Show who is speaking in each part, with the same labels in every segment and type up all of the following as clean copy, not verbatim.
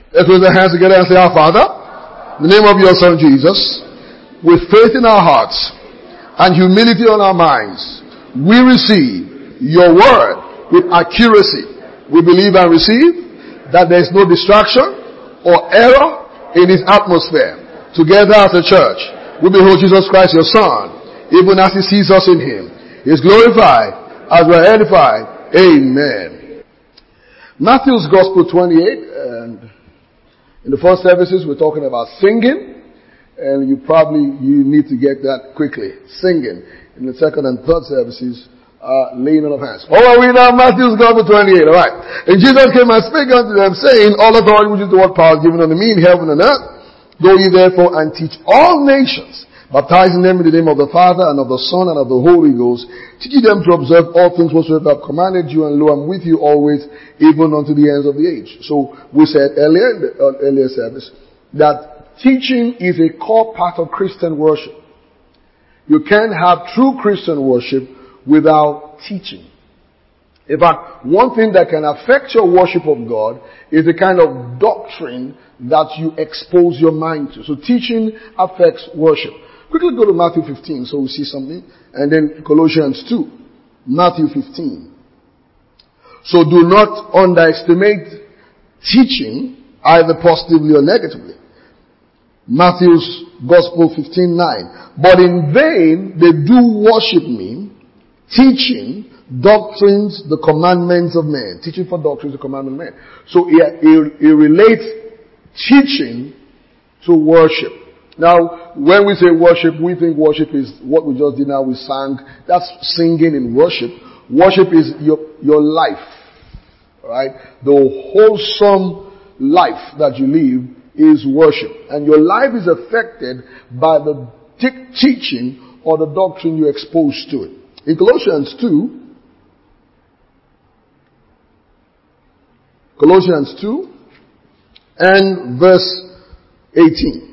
Speaker 1: Let's raise our hands together and say, Our Father, in the name of your Son Jesus, with faith in our hearts and humility on our minds, we receive your word with accuracy. We believe and receive that there is no distraction or error in his atmosphere. Together as a church, we behold Jesus Christ, your Son, even as he sees us in him. He is glorified as we are edified. Amen. Matthew's Gospel 28, and in the first services we're talking about singing, and you need to get that quickly. Singing. In the second and third services, laying on of hands. All we now, Matthew's Gospel 28, alright. And Jesus came and spake unto them, saying, All authority which is the word power given unto me in heaven and earth. Go ye therefore and teach all nations, baptizing them in the name of the Father and of the Son and of the Holy Ghost, teaching them to observe all things whatsoever I have commanded you, and lo, I'm with you always, even unto the ends of the age. So we said earlier in the earlier service that teaching is a core part of Christian worship. You can't have true Christian worship without teaching. In fact, one thing that can affect your worship of God is the kind of doctrine that you expose your mind to. So teaching affects worship. Quickly go to Matthew 15 so we see something. And then Colossians 2. Matthew 15. So do not underestimate teaching either positively or negatively. Matthew's Gospel 15:9. But in vain they do worship me, teaching doctrines, the commandments of men. Teaching for doctrines, the commandment of men. So it relates teaching to worship. Now, when we say worship, we think worship is what we just did now. We sang. That's singing in worship. Worship is your life. Alright? The wholesome life that you live is worship. And your life is affected by the teaching or the doctrine you expose to it. In Colossians 2 and verse 18.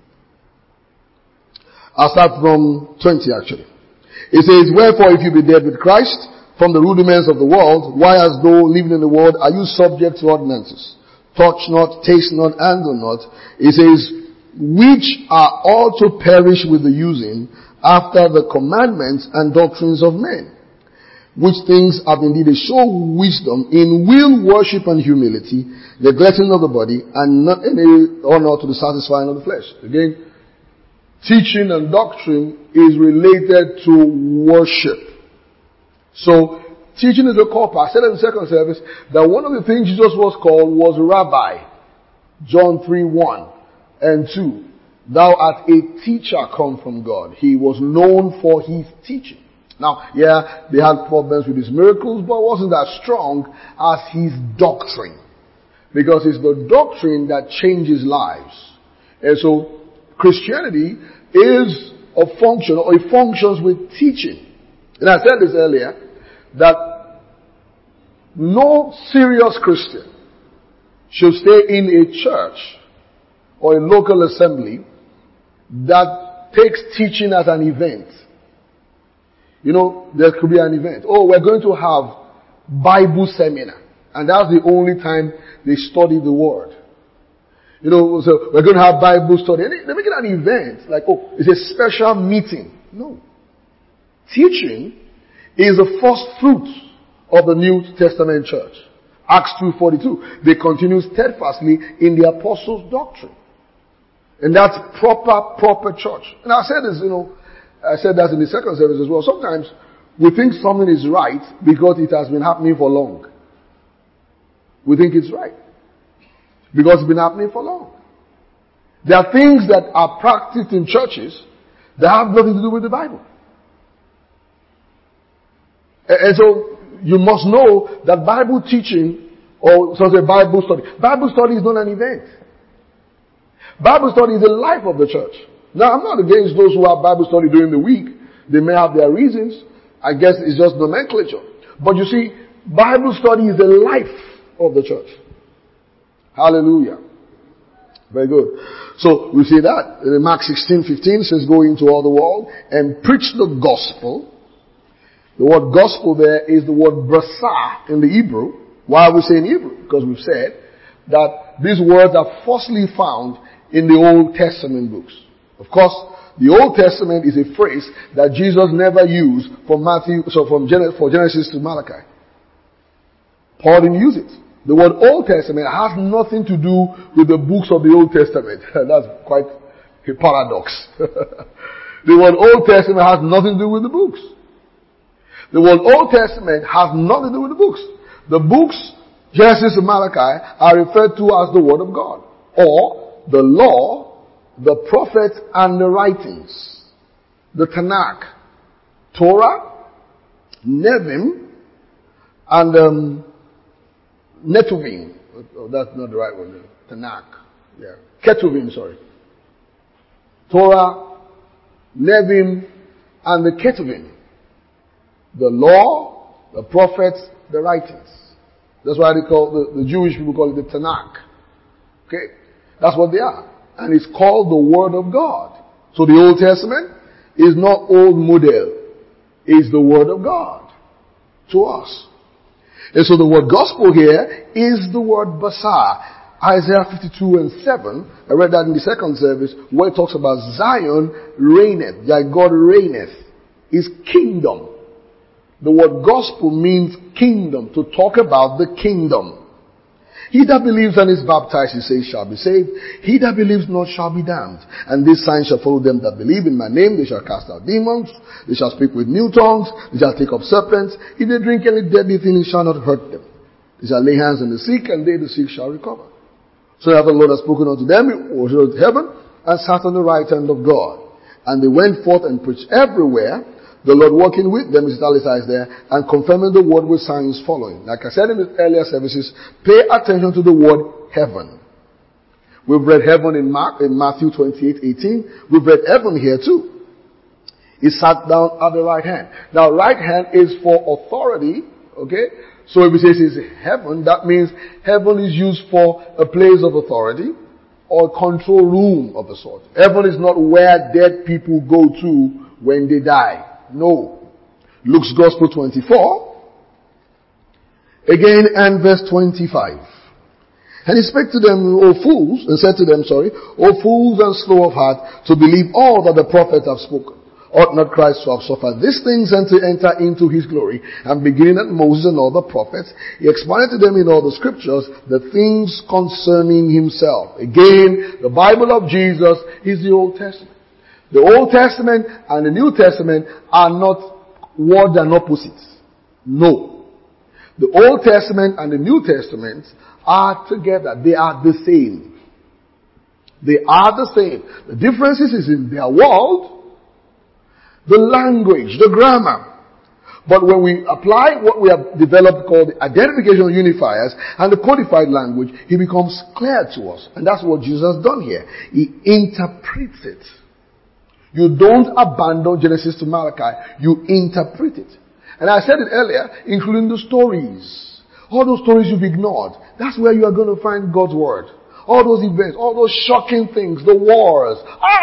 Speaker 1: I'll start from 20 actually. It says, Wherefore if you be dead with Christ from the rudiments of the world, why as though living in the world are you subject to ordinances? Touch not, taste not, handle not. It says, which are all to perish with the using after the commandments and doctrines of men. Which things have indeed a show wisdom in will, worship, and humility, neglecting of the body, and not any honor to the satisfying of the flesh. Again, teaching and doctrine is related to worship. So, teaching is a core part. I said in the second service that one of the things Jesus was called was Rabbi. John 3:1 and 2. Thou art a teacher come from God. He was known for his teaching. Now, yeah, they had problems with his miracles, but it wasn't as strong as his doctrine. Because it's the doctrine that changes lives. And so, Christianity is a function, or it functions with teaching. And I said this earlier, that no serious Christian should stay in a church or a local assembly that takes teaching as an event. You know, there could be an event. Oh, we're going to have Bible seminar. And that's the only time they study the word. You know, so we're going to have Bible study. And they make it an event. Like, oh, it's a special meeting. No. Teaching is the first fruit of the New Testament church. Acts 2:42. They continue steadfastly in the apostles' doctrine. And that's proper church. And I said this, I said that in the second service as well. Sometimes we think something is right because it has been happening for long. We think it's right because it's been happening for long. There are things that are practiced in churches that have nothing to do with the Bible. And so you must know that Bible teaching, or Bible study is not an event. Bible study is the life of the church. Now, I'm not against those who have Bible study during the week. They may have their reasons. I guess it's just nomenclature. But you see, Bible study is the life of the church. Hallelujah. Very good. So, we see that. In Mark 16:15 says, Go into all the world and preach the gospel. The word gospel there is the word brasa in the Hebrew. Why are we saying Hebrew? Because we've said that these words are firstly found in the Old Testament books. Of course, the Old Testament is a phrase that Jesus never used for Genesis to Malachi. Paul didn't use it. The word Old Testament has nothing to do with the books of the Old Testament. That's quite a paradox. The word Old Testament has nothing to do with the books. The word Old Testament has nothing to do with the books. The books, Genesis to Malachi, are referred to as the Word of God, or the law, the prophets, and the writings. The Tanakh, Torah, Nevim, and Netuvim. Oh, that's not the right one. Tanakh. Yeah. Ketuvim, sorry. Torah, Nevim, and the Ketuvim. The law, the prophets, the writings. That's why they call, the Jewish people call it the Tanakh. Okay? That's what they are. And it's called the Word of God. So the Old Testament is not old model. It's the Word of God to us. And so the word gospel here is the word basar. Isaiah 52 and 7, I read that in the second service, where it talks about Zion reigneth, that God reigneth, is kingdom. The word gospel means kingdom, to talk about the kingdom. He that believes and is baptized, he says, shall be saved. He that believes not shall be damned. And this sign shall follow them that believe in my name. They shall cast out demons. They shall speak with new tongues. They shall take up serpents. If they drink any deadly thing, it shall not hurt them. They shall lay hands on the sick, and they, the sick, shall recover. So after the Lord had spoken unto them, he was to heaven, and sat on the right hand of God. And they went forth and preached everywhere, the Lord working with them, is italicized there, and confirming the word with signs following. Like I said in the earlier services, pay attention to the word heaven. We've read heaven in Matthew 28:18. We've read heaven here too. He sat down at the right hand. Now, right hand is for authority, okay? So if it says it's heaven, that means heaven is used for a place of authority or a control room of a sort. Heaven is not where dead people go to when they die. No. Luke's Gospel 24. Again, and verse 25. And he spake to them, O fools, and said to them, O fools and slow of heart, to believe all that the prophets have spoken. Ought not Christ to have suffered these things and to enter into his glory? And beginning at Moses and all the prophets, he explained to them in all the scriptures the things concerning himself. Again, the Bible of Jesus is the Old Testament. The Old Testament and the New Testament are not words and opposites. No. The Old Testament and the New Testament are together. They are the same. They are the same. The difference is in their world, the language, the grammar. But when we apply what we have developed called the identification unifiers and the codified language, it becomes clear to us. And that's what Jesus has done here. He interprets it. You don't abandon Genesis to Malachi. You interpret it. And I said it earlier, including the stories. All those stories you've ignored. That's where you are going to find God's word. All those events, all those shocking things, the wars.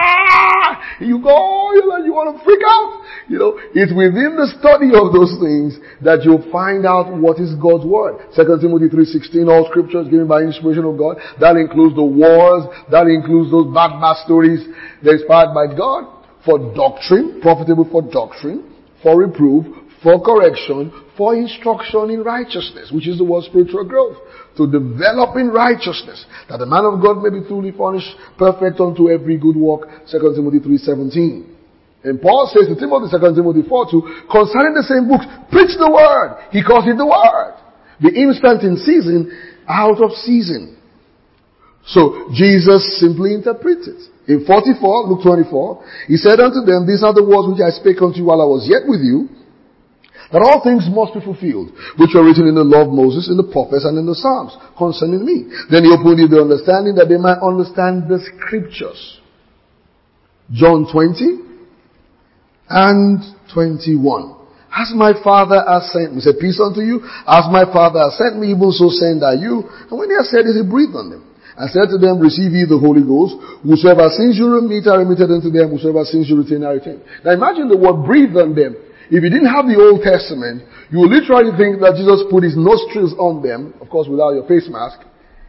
Speaker 1: You go, you want to freak out. It's within the study of those things that you'll find out what is God's word. 2 Timothy 3:16, all scriptures given by inspiration of God. That includes the wars. That includes those bad stories. They're inspired by God. For doctrine, profitable for doctrine, for reproof, for correction, for instruction in righteousness, which is the word spiritual growth. To develop in righteousness, that the man of God may be truly furnished, perfect unto every good work. 2 Timothy 3:17. And Paul says to Timothy, 2 Timothy 4:2, concerning the same books, preach the word. He calls it the word. Be instant in season, out of season. So Jesus simply interprets it. In 44, Luke 24, he said unto them, these are the words which I spake unto you while I was yet with you, that all things must be fulfilled, which were written in the law of Moses, in the prophets, and in the Psalms, concerning me. Then he opened the understanding, that they might understand the scriptures. John 20 and 21. As my Father has sent me, he said, peace unto you. As my Father has sent me, even so send I you. And when he had said this, he breathed on them, and said to them, receive ye the Holy Ghost. Whosoever sins you remit are remitted unto them. Whosoever sins you retain are retained. Now imagine the word breathe on them. If you didn't have the Old Testament, you would literally think that Jesus put his nostrils on them, of course without your face mask,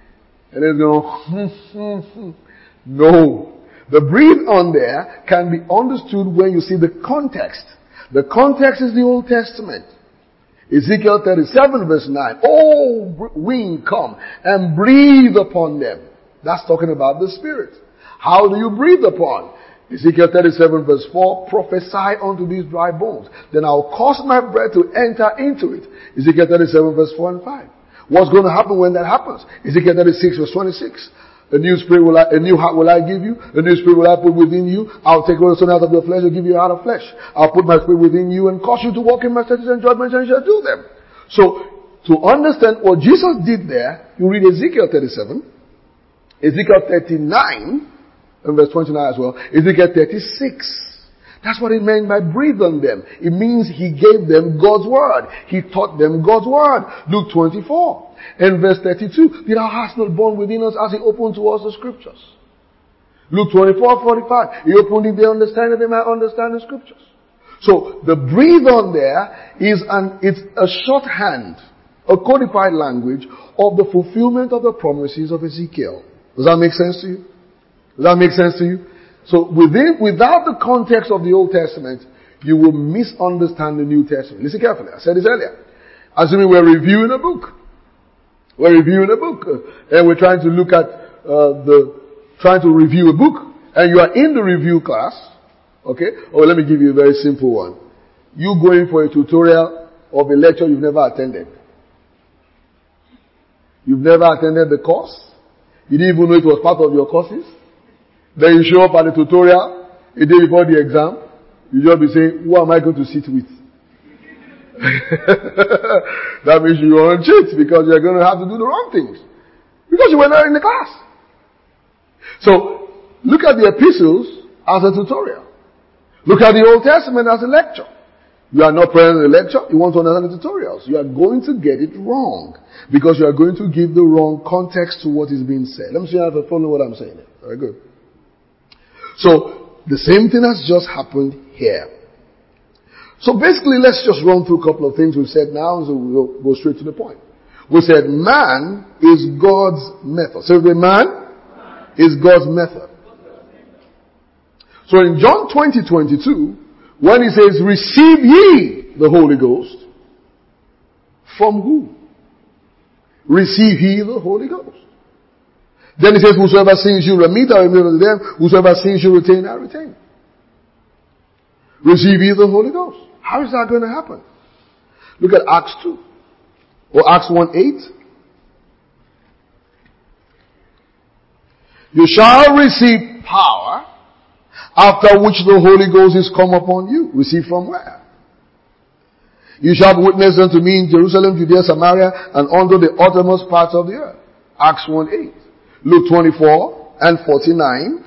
Speaker 1: And it's going, no. The breathe on there can be understood when you see the context. The context is the Old Testament. Ezekiel 37 verse 9. Oh, wind, come and breathe upon them. That's talking about the Spirit. How do you breathe upon? Ezekiel 37 verse 4, prophesy unto these dry bones. Then I'll cause my breath to enter into it. Ezekiel 37 verse 4 and 5. What's going to happen when that happens? Ezekiel 36 verse 26. A new heart will I give you. A new spirit will I put within you. I'll take away the stone out of your flesh and give you a heart of flesh. I'll put my spirit within you and cause you to walk in my statutes and judgments, and you shall do them. So, to understand what Jesus did there, you read Ezekiel 37, Ezekiel 39, and verse 29 as well, Ezekiel 36. That's what it meant by breathe on them. It means he gave them God's word. He taught them God's word. Luke 24. And verse 32. Did our hearts not burn within us as he opened to us the scriptures? Luke 24:45. He opened in their understanding, they might understand the scriptures. So the breathe on there it's a shorthand, a codified language of the fulfillment of the promises of Ezekiel. Does that make sense to you? Does that make sense to you? So without the context of the Old Testament, you will misunderstand the New Testament. Listen carefully. I said this earlier. Assuming we're reviewing a book. We're reviewing a book. And we're trying to look at, trying to review a book. And you are in the review class. Okay? Or let me give you a very simple one. You going for a tutorial of a lecture you've never attended. You've never attended the course. You didn't even know it was part of your courses. Then you show up at the tutorial a day before the exam. You just be saying, who am I going to sit with? That means you are on cheat because you're going to have to do the wrong things. Because you were not in the class. So, look at the epistles as a tutorial. Look at the Old Testament as a lecture. You are not present in the lecture, you want to understand the tutorials. You are going to get it wrong. Because you are going to give the wrong context to what is being said. Let me see if I follow what I'm saying. Very good. So, the same thing has just happened here. So basically, let's just run through a couple of things we've said now, so we'll go straight to the point. We said man is God's method. So the man is God's method. So in John 20:22, when he says, receive ye the Holy Ghost, from who? Receive ye the Holy Ghost. Then he says, whosoever sins you remit, I remit unto them. Whosoever sins you retain, I retain. Receive ye the Holy Ghost. How is that going to happen? Look at Acts 2. Or Acts 1:8. You shall receive power, after which the Holy Ghost is come upon you. Receive from where? You shall be witnesses unto me in Jerusalem, Judea, Samaria, and unto the uttermost parts of the earth. Acts 1:8. Luke 24 and 49.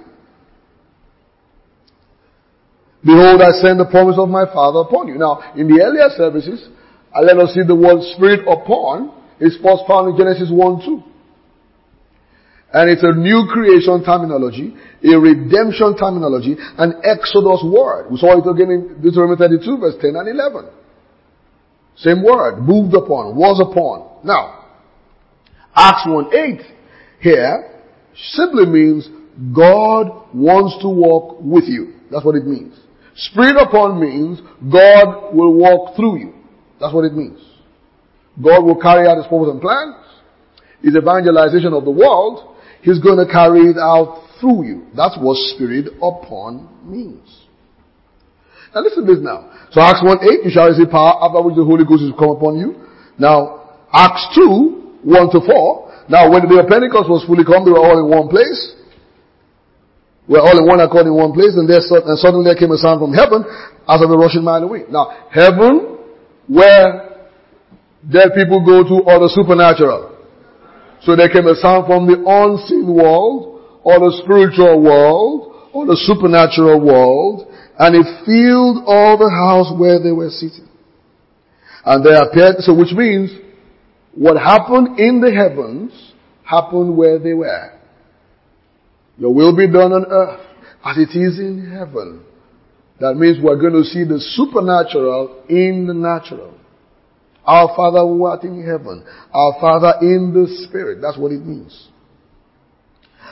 Speaker 1: Behold, I send the promise of my Father upon you. Now, in the earlier services, I let us see the word spirit upon is first found in Genesis 1:2. And it's a new creation terminology, a redemption terminology, an Exodus word. We saw it again in Deuteronomy 32 verse 10 and 11. Same word, moved upon, was upon. Now, Acts 1:8 here simply means God wants to walk with you. That's what it means. Spirit upon means God will walk through you. That's what it means. God will carry out his purpose and plans. His evangelization of the world, he's going to carry it out through you. That's what spirit upon means. Now listen to this now. So Acts 1:8, you shall receive power after which the Holy Ghost is come upon you. Now, Acts 2, 1-4. Now when the day of Pentecost was fully come, they were all in one place. We're all in one accord in one place, and suddenly there came a sound from heaven as of a rushing mighty wind. Now, heaven, where dead people go to, or the supernatural. So there came a sound from the unseen world, or the spiritual world, or the supernatural world, and it filled all the house where they were sitting. And there appeared, so which means, what happened in the heavens happened where they were. Your will be done on earth as it is in heaven. That means we're going to see the supernatural in the natural. Our Father who art in heaven. Our Father in the Spirit. That's what it means.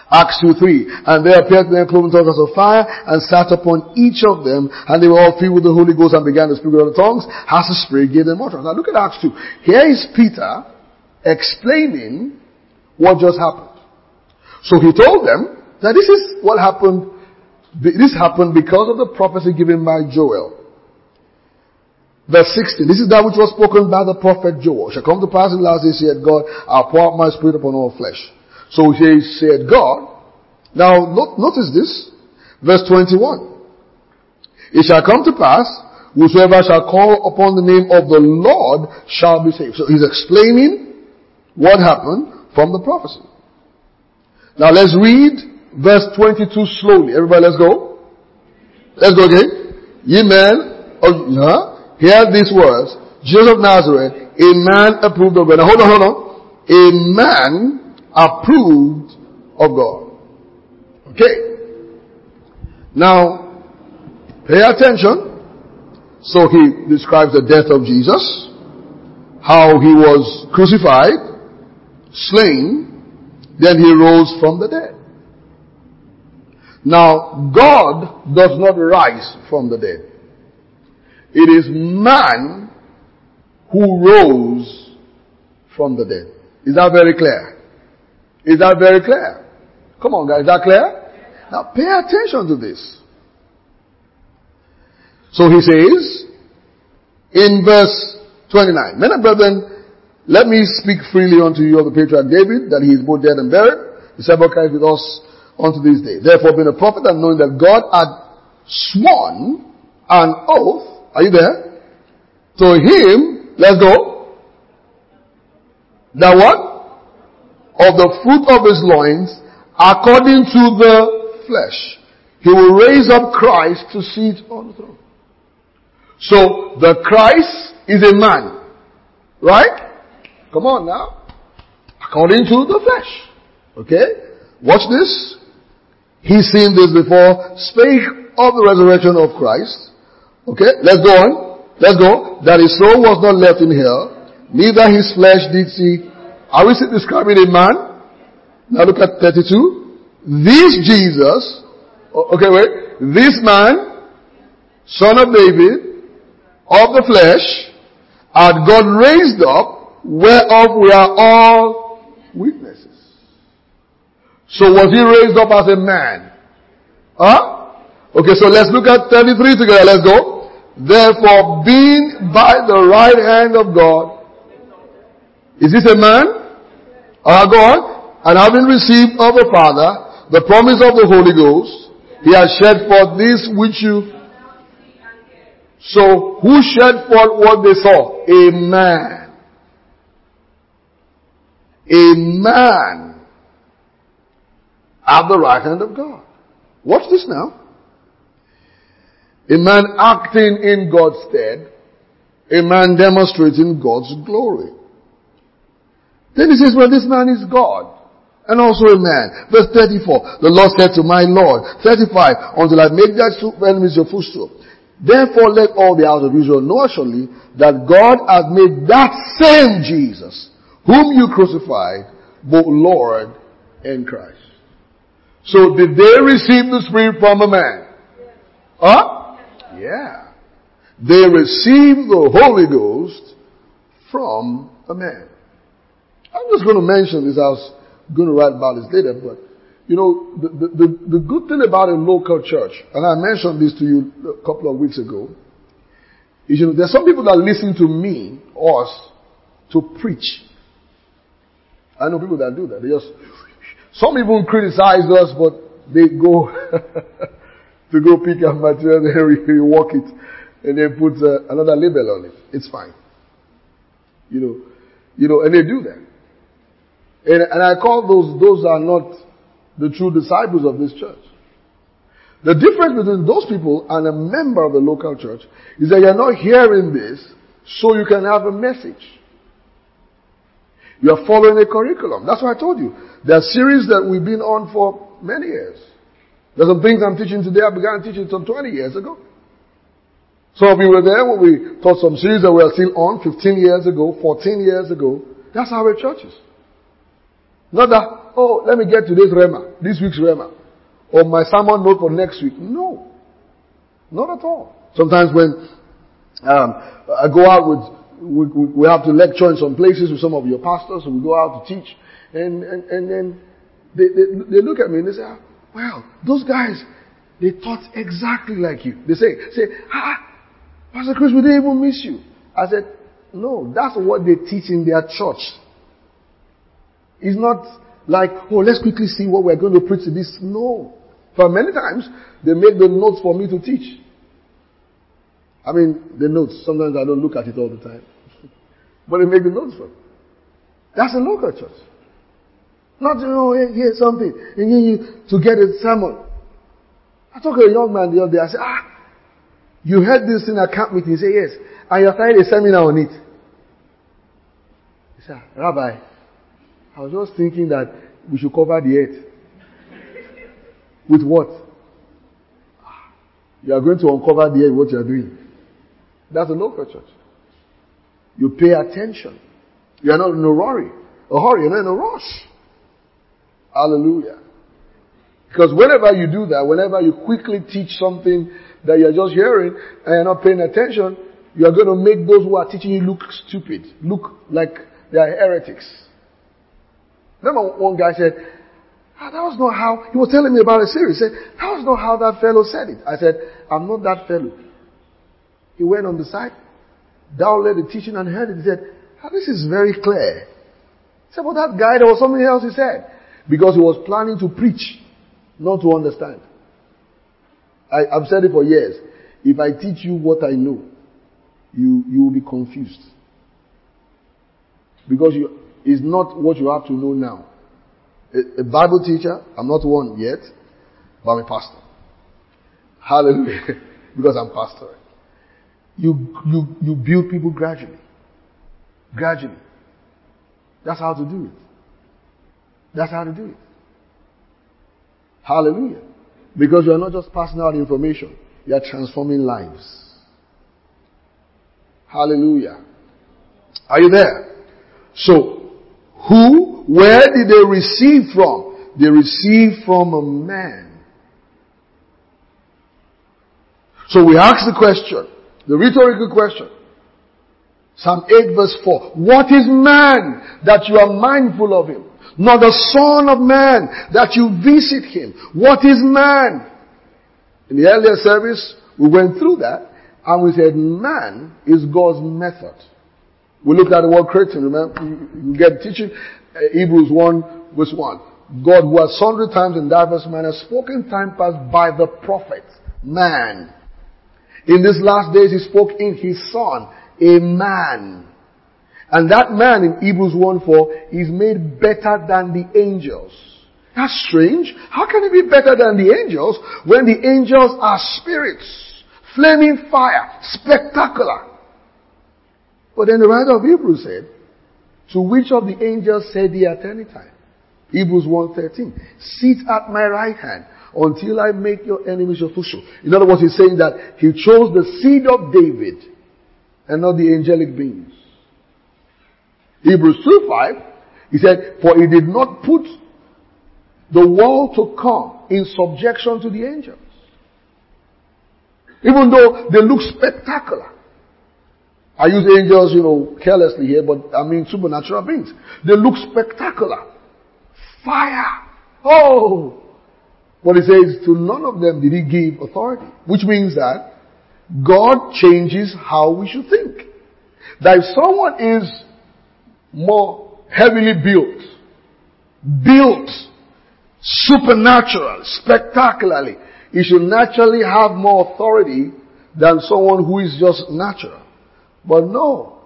Speaker 1: Acts 2:3. And there appeared to them cloven tongues of fire, and sat upon each of them, and they were all filled with the Holy Ghost, and began to speak with other tongues, as the Spirit gave them utterance. Now look at Acts 2. Here is Peter explaining what just happened. So he told them that this is what happened. This happened because of the prophecy given by Joel. Verse 16. This is that which was spoken by the prophet Joel. Shall come to pass in the last days, said God, I'll pour out my spirit upon all flesh. So he said God. Now notice this. Verse 21. It shall come to pass, whosoever shall call upon the name of the Lord shall be saved. So he's explaining what happened from the prophecy. Now let's read verse 22 slowly. Everybody, let's go. Let's go again. Ye men, hear these words. Jesus of Nazareth, a man approved of God. Now hold on. A man approved of God. Okay. Now, pay attention. So he describes the death of Jesus, how he was crucified, slain, then he rose from the dead. Now, God does not rise from the dead. It is man who rose from the dead. Is that very clear? Is that very clear? Come on, guys. Is that clear? Now pay attention to this. So he says in verse 29, Men and brethren, let me speak freely unto you of the patriarch David, that he is both dead and buried. His sepulchre is with us unto this day. Therefore, being a prophet and knowing that God had sworn an oath, are you there? To him, let's go. That what? Of the fruit of his loins, according to the flesh. He will raise up Christ to sit on the throne. So, the Christ is a man. Right? Come on now. According to the flesh. Okay? Watch this. He's seen this before. Spake of the resurrection of Christ. Okay? Let's go on. Let's go. That his soul was not left in hell, neither his flesh did see. Are we describing a man? Now look at 32. This Jesus, okay wait, this man, son of David, of the flesh, had God raised up, whereof we are all witnesses. So was he raised up as a man? Huh? Okay, so let's look at 33 together. Let's go. Therefore, being by the right hand of God, is this a man? Go on. And having received of the Father the promise of the Holy Ghost, he has shed forth this which you. So, who shed forth what they saw? A man. A man at the right hand of God. Watch this now. A man acting in God's stead. A man demonstrating God's glory. Then he says, well, this man is God. And also a man. Verse 34. The Lord said to my Lord. 35. Until I make thy enemies your footstool. Therefore let all the house of Israel know surely that God hath made that same Jesus, whom you crucified, both Lord and Christ. So did they receive the Spirit from a man? Huh? Yeah. They received the Holy Ghost from a man. I'm just going to mention this. I was going to write about this later, but you know, the good thing about a local church, and I mentioned this to you a couple of weeks ago, is, you know, there's some people that listen to me, us, to preach. I know people that do that. They just, some even criticize us, but they go to go pick up material, they rework it, and they put another label on it. It's fine. You know, and they do that. And I call those are not the true disciples of this church. The difference between those people and a member of the local church is that you're not hearing this so you can have a message. You're following a curriculum. That's what I told you. There are series that we've been on for many years. There's some things I'm teaching today I began teaching some 20 years ago. Some of you were there when we taught some series that we are still on 15 years ago, 14 years ago. That's how our church is. Not that oh, let me get today's Rhema, this week's Rhema, or my sermon note for next week. No. Not at all. Sometimes when I go out we have to lecture in some places with some of your pastors, so we go out to teach, and then they look at me and they say, well, those guys, they taught exactly like you. They say, Pastor Chris, we didn't even miss you. I said, no, that's what they teach in their church. It's not like, oh, let's quickly see what we're going to preach to this. No. For many times, they make the notes for me to teach. I mean, the notes, sometimes I don't look at it all the time. But they make the notes for me. That's a local church. Not, hear something, and then you to get a sermon. I talked to a young man the other day. I said, you heard this in a camp meeting? He said, yes. And you're starting a seminar on it. He said, Rabbi, I was just thinking that we should cover the earth. With what? You are going to uncover the earth, what you are doing. That's a local church. You pay attention. You are not in a hurry. You're not in a rush. Hallelujah. Because whenever you do that, whenever you quickly teach something that you're just hearing and you're not paying attention, you are going to make those who are teaching you look stupid, look like they are heretics. Remember one guy said, that was not how, he was telling me about a series. He said, that was not how that fellow said it. I said, I'm not that fellow. He went on the side, downloaded the teaching and heard it. He said, this is very clear. He said, but that guy, there was something else he said. Because he was planning to preach, not to understand. I've said it for years. If I teach you what I know, you will be confused. Because it's not what you have to know now. A Bible teacher, I'm not one yet, but I'm a pastor. Hallelujah. Because I'm pastor. You build people gradually. Gradually. That's how to do it. That's how to do it. Hallelujah. Because you are not just passing out information. You are transforming lives. Hallelujah. Are you there? So, where did they receive from? They received from a man. So we ask the question, the rhetorical question. Psalm 8 verse 4. What is man that you are mindful of him? Nor the son of man that you visit him. What is man? In the earlier service, we went through that and we said man is God's method. We looked at the word creating. Remember, you get teaching Hebrews 1 verse 1. God who has sundry times in diverse manners spoken time past by the prophets, man. In these last days he spoke in his son, a man. And that man in Hebrews 1:4 is made better than the angels. That's strange. How can he be better than the angels when the angels are spirits, flaming fire, spectacular? But then the writer of Hebrews said, to which of the angels said he at any time? Hebrews 1:13. Sit at my right hand until I make your enemies your footstool. In other words, he's saying that he chose the seed of David and not the angelic beings. Hebrews 2:5, he said, for he did not put the world to come in subjection to the angels. Even though they look spectacular. I use angels, carelessly here, but I mean supernatural beings. They look spectacular. Fire. Oh! But he says, to none of them did he give authority. Which means that God changes how we should think. That if someone is more heavily built supernaturally, spectacularly, he should naturally have more authority than someone who is just natural. But no.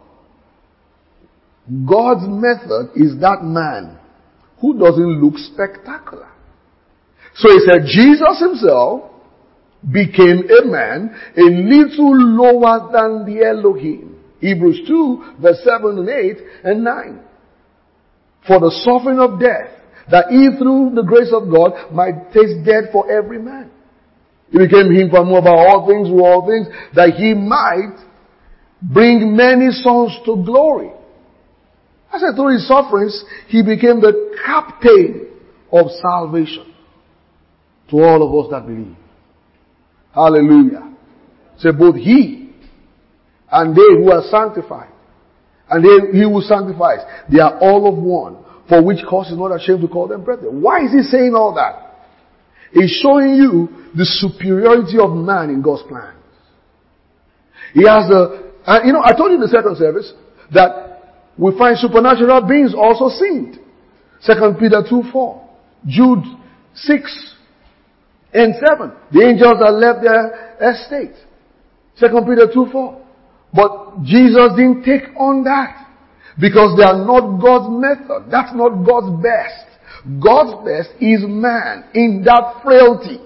Speaker 1: God's method is that man who doesn't look spectacular. So he said Jesus himself became a man a little lower than the Elohim. Hebrews 2 verse 7 and 8 and 9. For the suffering of death, that he through the grace of God might taste death for every man. He became him for more about all things through all things, that he might bring many sons to glory. I said through his sufferings, he became the captain of salvation to all of us that believe. Hallelujah. Say both he and they who are sanctified and he who sanctifies, they are all of one, for which cause is not ashamed to call them brethren. Why is he saying all that? He's showing you the superiority of man in God's plans. He has I told you in the second service that we find supernatural beings also sinned. 2 Peter 2:4, Jude 6 and 7. The angels that left their estate. 2 Peter 2:4. But Jesus didn't take on that because they are not God's method. That's not God's best. God's best is man in that frailty.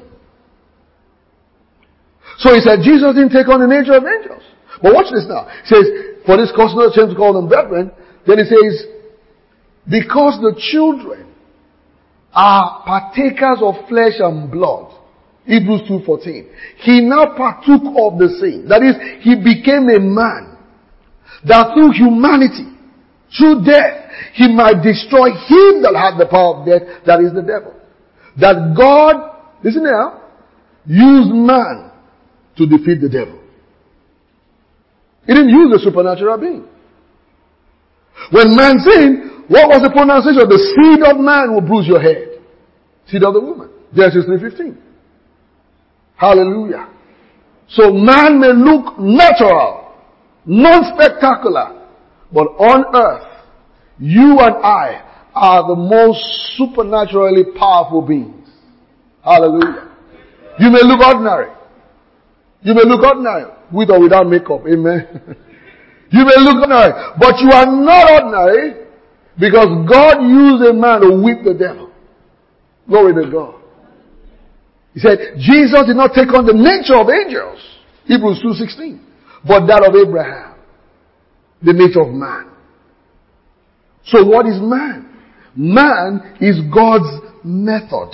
Speaker 1: So he said Jesus didn't take on the nature of angels. But watch this now. He says, for this cause not ashamed to call them brethren. Then he says, because the children are partakers of flesh and blood. Hebrews 2:14. He now partook of the same. That is, he became a man that through humanity, through death, he might destroy him that had the power of death, that is the devil. That God, listen now, used man to defeat the devil. He didn't use the supernatural being. When man sinned, what was the pronunciation? The seed of man will bruise your head. Seed of the woman. Genesis 3:15. Hallelujah. So man may look natural, non-spectacular, but on earth, you and I are the most supernaturally powerful beings. Hallelujah. You may look ordinary. You may look ordinary, with or without makeup. Amen. You may look ordinary, but you are not ordinary because God used a man to whip the devil. Glory to God. He said, Jesus did not take on the nature of angels. Hebrews 2:16. But that of Abraham. The nature of man. So what is man? Man is God's method.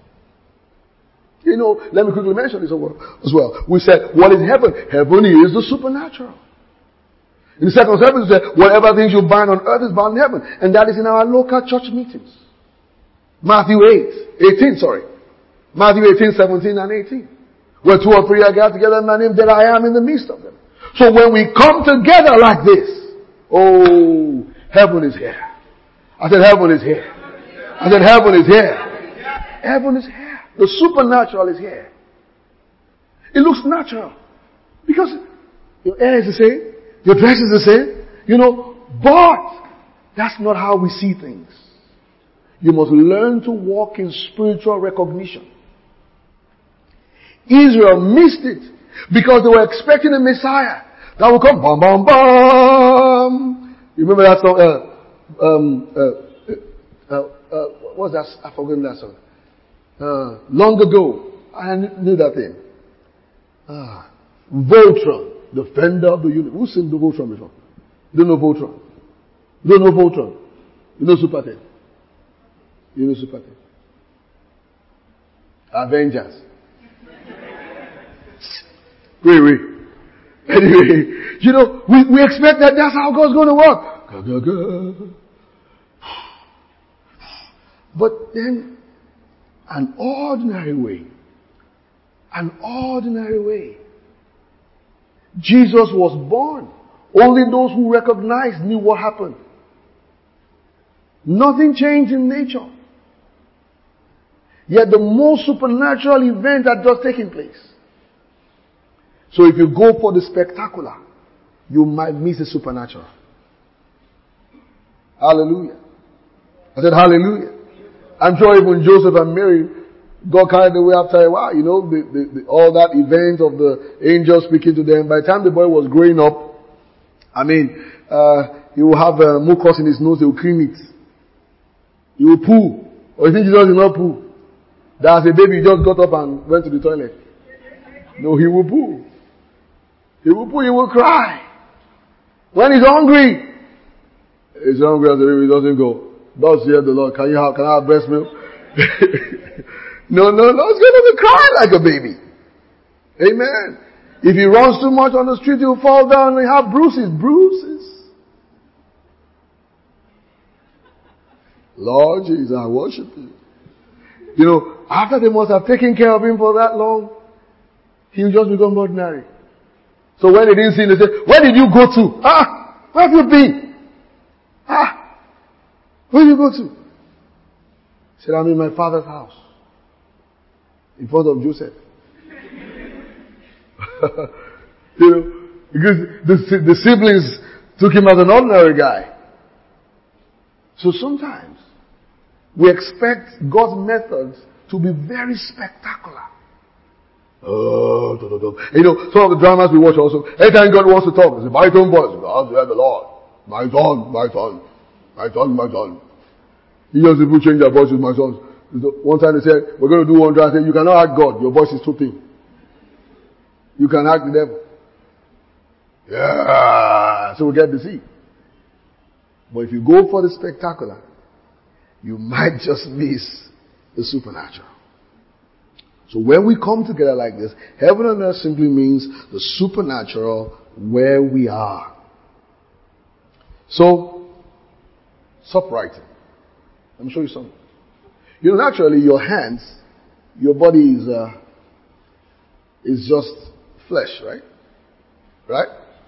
Speaker 1: Let me quickly mention this as well. We said, what is heaven? Heaven is the supernatural. In the second service, we said, whatever things you bind on earth is bound in heaven. And that is in our local church meetings. Matthew 18. Matthew 18:17 and 18. Where two or three are gathered together in my name, there I am in the midst of them. So when we come together like this, oh, heaven is here. I said heaven is here. I said heaven is here. Heaven is here. The supernatural is here. It looks natural. Because your hair is the same. Your dress is the same. But that's not how we see things. You must learn to walk in spiritual recognition. Israel missed it because they were expecting a Messiah that would come, bam, bam, bam. You remember that song? What was that? I forgot that song. Long ago, I knew that thing. Voltron, defender of the universe. Who sings the Voltron before? You don't know Voltron. You don't know Voltron. You know Super 10. You know Super 10. Avengers. Wait. Anyway, we expect that that's how God's going to work. But then, an ordinary way. Jesus was born. Only those who recognized knew what happened. Nothing changed in nature. Yet the most supernatural event had just taken place. So if you go for the spectacular, you might miss the supernatural. Hallelujah. I said hallelujah. I'm sure even Joseph and Mary got carried away after a while. All that event of the angel speaking to them. By the time the boy was growing up, he will have mucus in his nose, they will clean it. He will poo. Or you think Jesus did not poo? That as a baby, he just got up and went to the toilet. No, he will poo. He will poo, he will cry. When he's hungry as a baby, he doesn't go. Thus hear the Lord, can I have breast milk? No, he's going to cry like a baby. Amen. If he runs too much on the street, he'll fall down and have bruises. Lord Jesus, I worship you. After they must have taken care of him for that long, he'll just become ordinary. So when they didn't see him, they said, where did you go to? Where have you been? Where did you go to? He said, I'm in my father's house. In front of Joseph. Because the siblings took him as an ordinary guy. So sometimes we expect God's methods to be very spectacular. Some of the dramas we watch also, anytime God wants to talk, it's a baritone voice. God, the Lord. My son, my son. My son, my son. He just people change their voices, my sons. One time they said, we're going to do one drama. I said, you cannot act God. Your voice is too thin. You can act the devil. Yeah. So we get deceived. But if you go for the spectacular, you might just miss the supernatural. So when we come together like this, heaven and earth simply means the supernatural where we are. So, stop writing. Let me show you something. Naturally, your hands, your body is just flesh, right? Right?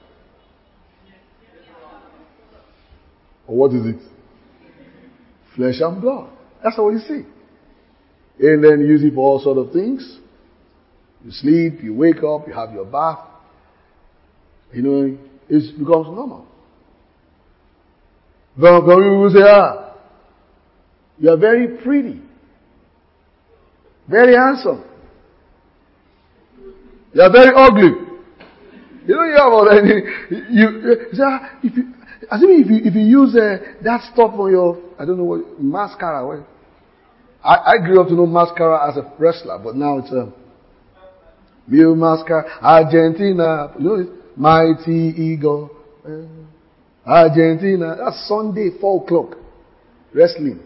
Speaker 1: Or what is it? Flesh and blood. That's what you see. And then you use it for all sort of things. You sleep, you wake up, you have your bath. It becomes normal. But people say, you are very pretty. Very handsome. You are very ugly. You have all that. If you use that stuff on your, I don't know what, mascara. I grew up to know mascara as a wrestler, but now it's Bill Mascara, Argentina, Mighty Eagle, Argentina. That's Sunday, 4 o'clock, wrestling.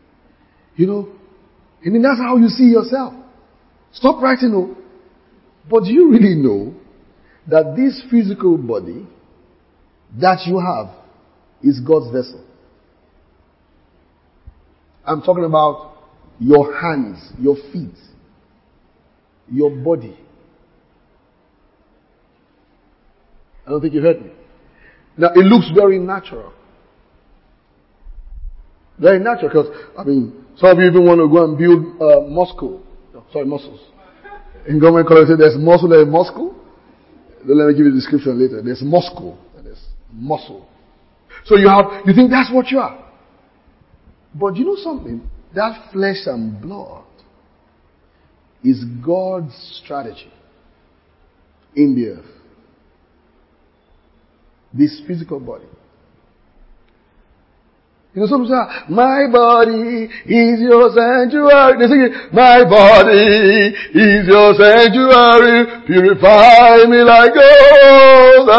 Speaker 1: And then that's how you see yourself. Stop writing, But do you really know that this physical body that you have is God's vessel? I'm talking about your hands, your feet, your body. I don't think you heard me. Now, it looks very natural. Very natural, because, some of you even want to go and build muscles. In government college, there's muscle and muscle. Let me give you the description later. There's muscle and there's muscle. So you think that's what you are. But you know something? That flesh and blood is God's strategy in the earth. This physical body. Some say, my body is your sanctuary. They sing, my body is your sanctuary. Purify me like gold.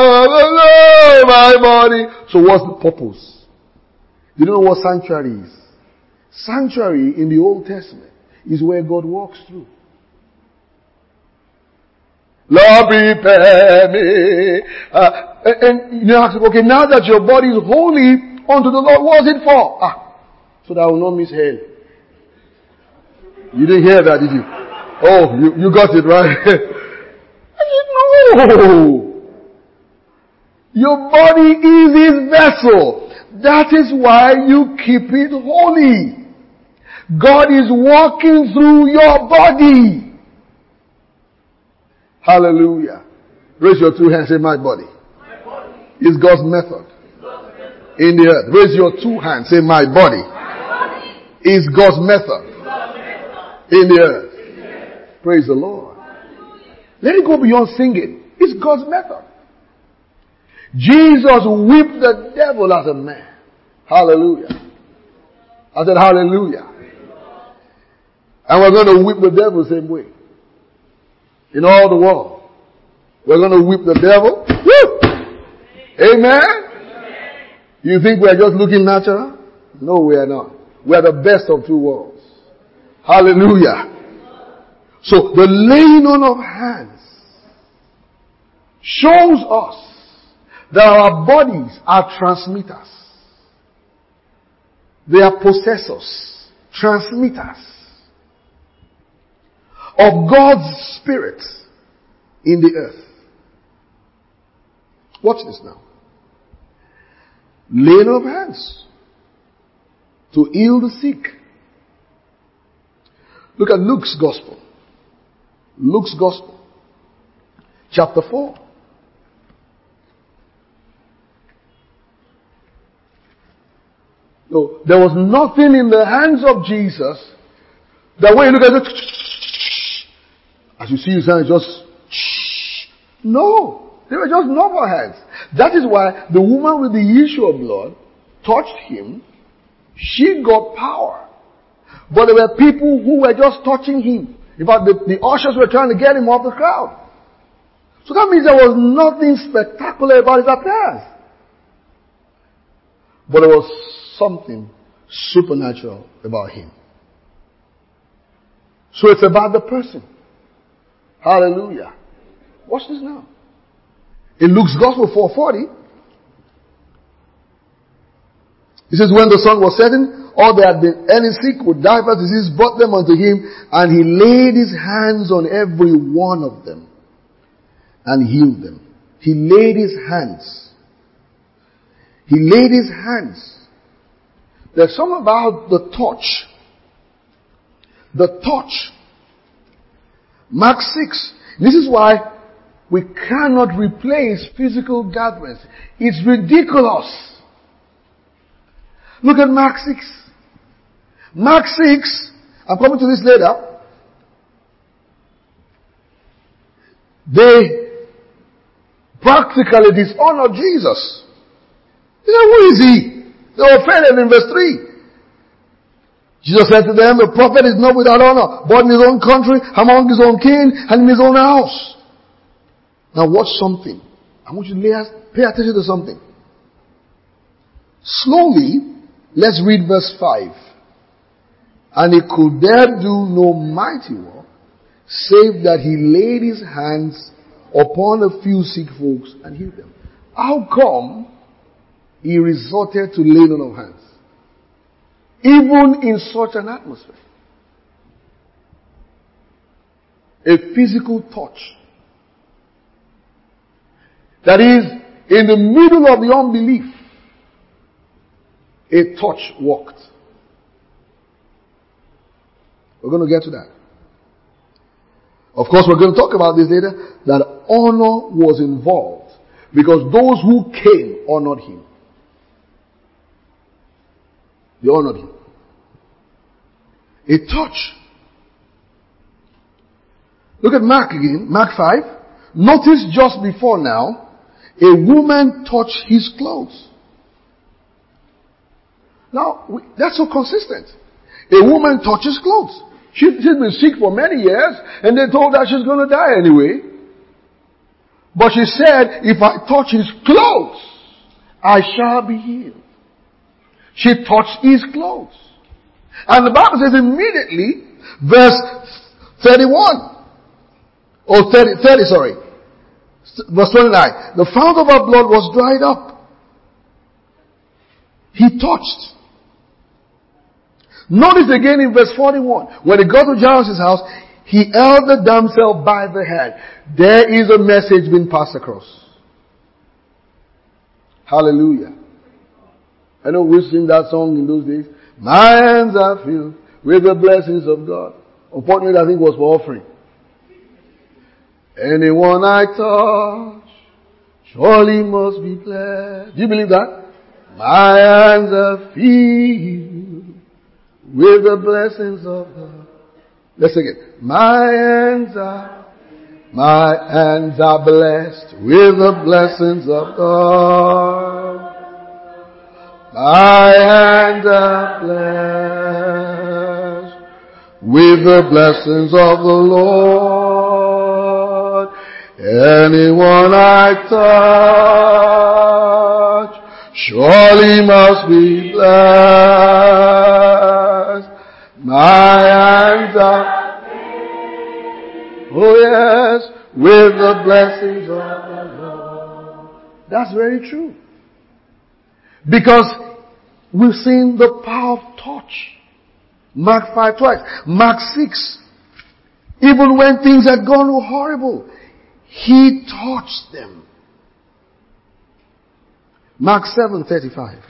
Speaker 1: My body. So what's the purpose? You know what sanctuary is? Sanctuary in the Old Testament is where God walks through. Lord, prepare me. And you ask, okay, now that your body is holy unto the Lord, what was it for? So that I will not miss hell. You didn't hear that, did you? Oh, you got it, right? No. Your body is His vessel. That is why you keep it holy. God is walking through your body. Hallelujah. Raise your 2 hands, say, my body. Is God's method in the earth. Raise your 2 hands, say, my body is God's method in the earth. Praise the Lord. Let it go beyond singing. It's God's method. Jesus whipped the devil as a man. Hallelujah. I said hallelujah. And we're going to whip the devil the same way. In all the world. We're going to whip the devil. Woo! Amen? You think we're just looking natural? No, we are not. We are the best of 2 worlds. Hallelujah. So the laying on of hands shows us that our bodies are transmitters. They are possessors, transmitters of God's Spirit in the earth. Watch this now. Laying of hands to heal the sick. Look at Luke's Gospel. Luke's Gospel. Chapter 4. No, there was nothing in the hands of Jesus that when you look at it, as you see his hands just, no, they were just normal hands. That is why the woman with the issue of blood touched him. She got power. But there were people who were just touching him. In fact, the ushers were trying to get him off the crowd. So that means there was nothing spectacular about his appearance. But there was something supernatural about him. So it's about the person. Hallelujah. Watch this now. In Luke's Gospel 4:40, it says, when the sun was setting, all that had been any sick with divers diseases brought them unto him, and he laid his hands on every one of them and healed them. He laid his hands. He laid his hands. There's something about the touch. The touch. Mark 6. This is why we cannot replace physical gatherings. It's ridiculous. Look at Mark 6. Mark 6, I'm coming to this later. They practically dishonored Jesus. They said, who is he? They were offended in verse 3. Jesus said to them, a prophet is not without honor, but in his own country, among his own kin, and in his own house. Now watch something. I want you to pay attention to something. Slowly, let's read verse 5. And he could there do no mighty work, save that he laid his hands upon a few sick folks and healed them. How come he resorted to laying on of hands? Even in such an atmosphere. A physical touch. That is, in the middle of the unbelief, a touch worked. We're going to get to that. Of course, we're going to talk about this later, that honor was involved because those who came honored him. They honored him. A touch. Look at Mark again, Mark 5. Notice just before now, a woman touched his clothes. Now, that's so consistent. A woman touches clothes. She's been sick for many years, and they told her she's going to die anyway. But she said, if I touch his clothes, I shall be healed. She touched his clothes. And the Bible says immediately, verse 31, or 30, sorry, verse 29, the fount of her blood was dried up. He touched. Notice again in verse 41, when he got to Jairus' house, he held the damsel by the hand. There is a message being passed across. Hallelujah. I know we sing that song in those days. My hands are filled with the blessings of God. Unfortunately, I think it was for offering. Anyone I touch surely must be blessed. Do you believe that? My hands are filled with the blessings of God. Let's sing it. My hands are blessed with the blessings of God. My hands are blessed with the blessings of the Lord. Anyone I touch surely must be blessed. My hands are, oh yes, with the blessings of the Lord. That's very true. Because we've seen the power of touch. Mark 5 twice. Mark 6. Even when things had gone horrible, he touched them. Mark 7:35.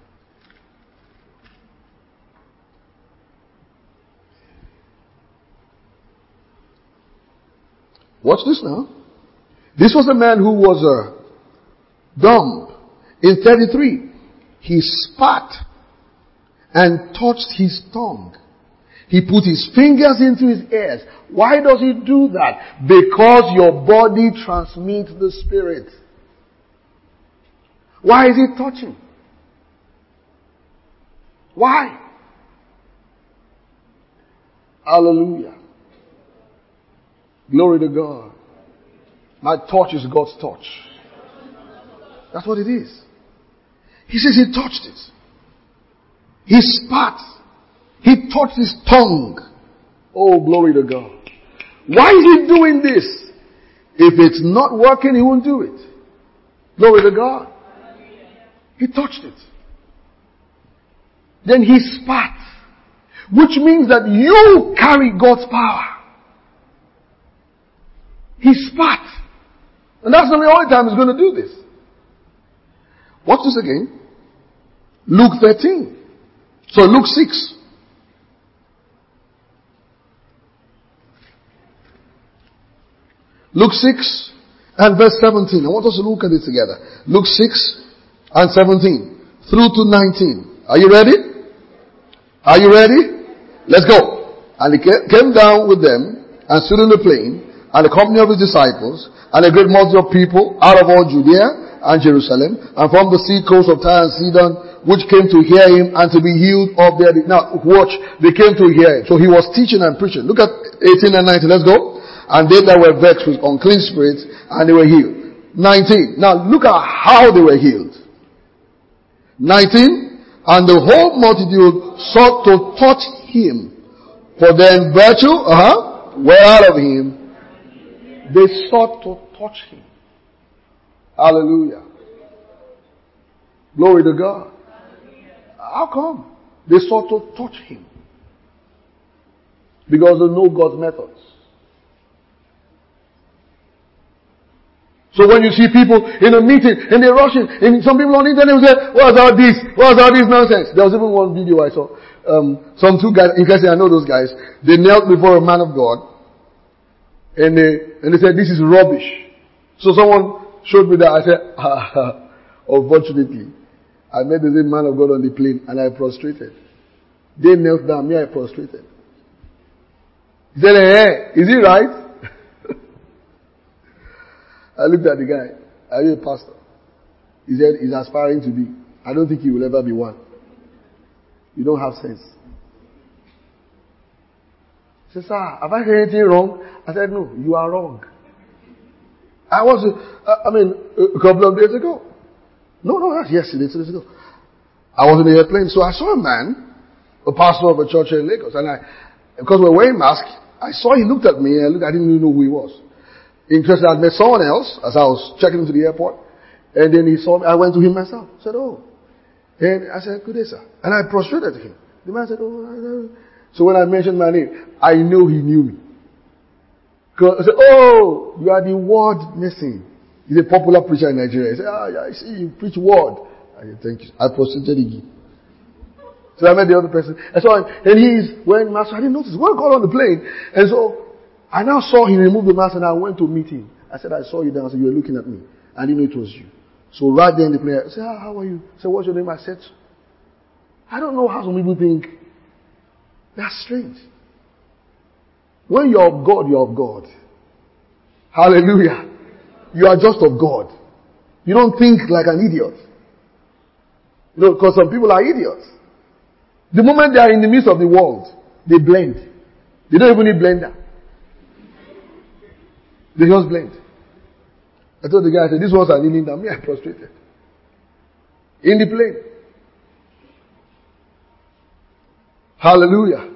Speaker 1: Watch this now. This was a man who was dumb. In 33, he spat and touched his tongue. He put his fingers into his ears. Why does he do that? Because your body transmits the Spirit. Why is he touching? Why? Hallelujah. Glory to God. My touch is God's touch. That's what it is. He says he touched it. He spat. He touched his tongue. Oh, glory to God. Why is he doing this? If it's not working, he won't do it. Glory to God. He touched it. Then he spat. Which means that you carry God's power. He spat. And that's not the only time he's going to do this. Watch this again. Luke 13. So Luke 6. Luke 6 and verse 17. I want us to look at it together. Luke 6 and 17 through to 19. Are you ready? Are you ready? Let's go. And he came down with them and stood in the plain, and the company of his disciples, and a great multitude of people out of all Judea and Jerusalem, and from the sea coast of Tyre and Sidon, which came to hear him and to be healed of their... Now, watch. They came to hear him. So he was teaching and preaching. Look at 18 and 19. Let's go. And they that were vexed with unclean spirits, and they were healed. 19. Now, look at how they were healed. 19. And the whole multitude sought to touch him, for then virtue, went out of him. They sought to touch him. Hallelujah. Glory to God. How come? They sought to touch him. Because they know God's methods. So when you see people in a meeting and they're rushing, and some people on the internet will say, what's all this? What's all this nonsense? There was even one video I saw. Some two guys, you guys say, I know those guys. They knelt before a man of God. And they said, this is rubbish. So someone showed me that. I said, unfortunately, I met the same man of God on the plane and I prostrated. They knelt down, me I prostrated. He said, hey, is he right? I looked at the guy. Are you a pastor? He said, he's aspiring to be. I don't think he will ever be one. You don't have sense. He said, sir, have I heard anything wrong? I said, no, you are wrong. I was, a couple of days ago. No, that's yesterday, 2 days ago. I was in the airplane, so I saw a man, a pastor of a church in Lagos, and because we were wearing masks, I saw he looked at me, and I didn't even know who he was. Interested, I met someone else as I was checking into the airport, and then he saw me. I went to him myself. I said, oh. And I said, good day, sir. And I prostrated to him. The man said, oh. So when I mentioned my name, I knew he knew me. I said, oh, you are the word missing. He's a popular preacher in Nigeria. He said, yeah, I see you preach word. I said, thank you. I prostrated again. So I met the other person. And so, and he's wearing mask. I didn't notice. One got on the plane. And so, I now saw him remove the mask and I went to meet him. I said, I saw you down. I said, you were looking at me. I didn't know it was you. So right there in the plane, I said, how are you? I said, what's your name? I said, I don't know how some people think. That's strange. When you're of God, you're of God. Hallelujah. You are just of God. You don't think like an idiot. You know, because some people are idiots. The moment they are in the midst of the world, they blend. They don't even need blender. They just blend. I told the guy, I said, these ones are kneeling down. Me, I prostrated. In the plane. Hallelujah.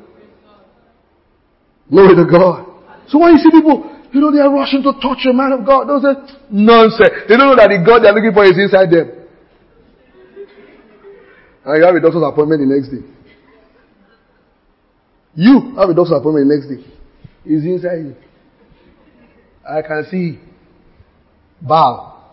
Speaker 1: Glory to God. So when you see people, they are rushing to touch a man of God. Don't say, nonsense. They don't know that the God they are looking for is inside them. And you have a doctor's appointment the next day. You have a doctor's appointment the next day. It's inside you. I can see Baal.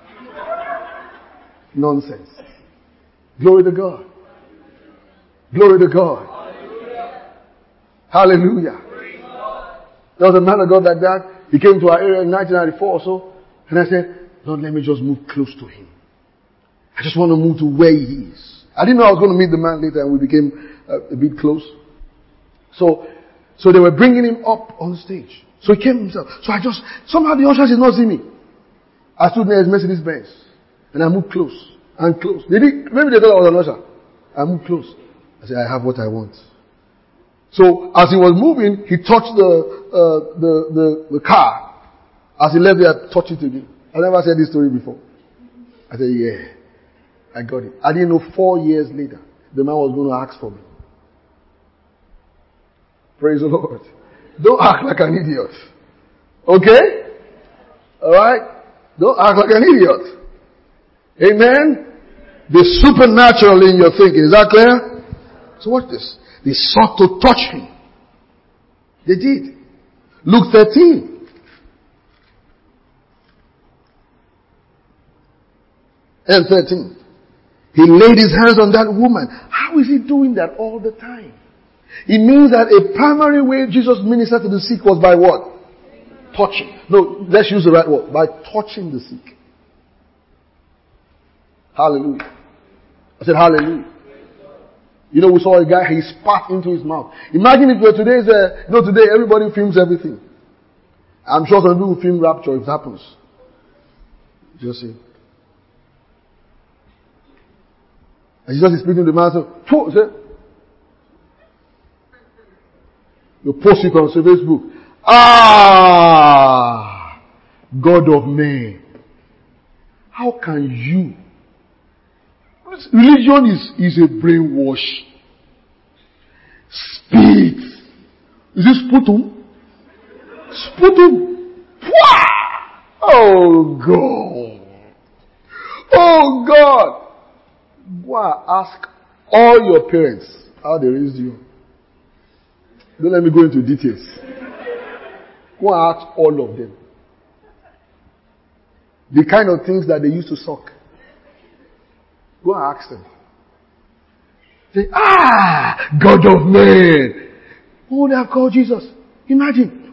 Speaker 1: Nonsense. Glory to God. Glory to God. Hallelujah. There was a man of God like that. He came to our area in 1994 or so. And I said, Lord, let me just move close to him. I just want to move to where he is. I didn't know I was going to meet the man later, and we became a bit close. So they were bringing him up on stage. So he came himself. So somehow the ushers did not see me. I stood near his Mercedes Benz. And I moved close and close. Maybe they thought I was an usher. I moved close. I said, I have what I want. So as he was moving, he touched the car. As he left there, I touched it again. I never said this story before. I said, yeah, I got it. I didn't know 4 years later, the man was going to ask for me. Praise the Lord. Don't act like an idiot. Okay? Alright? Don't act like an idiot. Amen? The supernatural in your thinking. Is that clear? So watch this. They sought to touch him. They did. Luke 13. And 13. He laid his hands on that woman. How is he doing that all the time? It means that a primary way Jesus ministered to the sick was by what? Touching. No, let's use the right word. By touching the sick. Hallelujah. I said hallelujah. You know, we saw a guy, he spat into his mouth. Imagine if today everybody films everything. I'm sure some people will film rapture if it happens. Just see. And Jesus is speaking to the man, say, you post it on Facebook. God of man. How can you? Religion is a brainwash. Spit. Is this sputum? Sputum. Oh God. Oh God. Go and ask all your parents how they raised you. Don't let me go into details. Go and ask all of them. The kind of things that they used to suck. Go and ask them. Say, God of man. Who would have called Jesus? Imagine.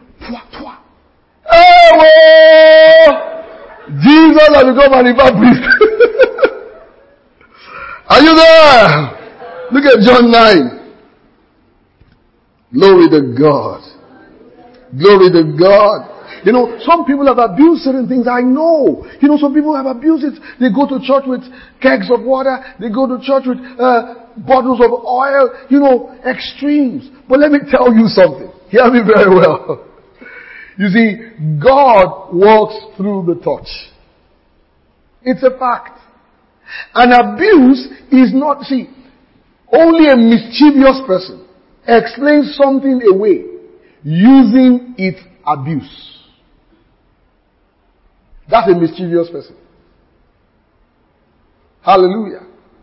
Speaker 1: Jesus has become an infant priest. Are you there? Look at John 9. Glory to God. Glory to God. You know, some people have abused certain things. I know. You know, some people have abused it. They go to church with kegs of water. They go to church with bottles of oil. You know, extremes. But let me tell you something. Hear me very well. You see, God walks through the touch. It's a fact. An abuse is not, only a mischievous person explains something away using its abuse. That's a mischievous person. Hallelujah.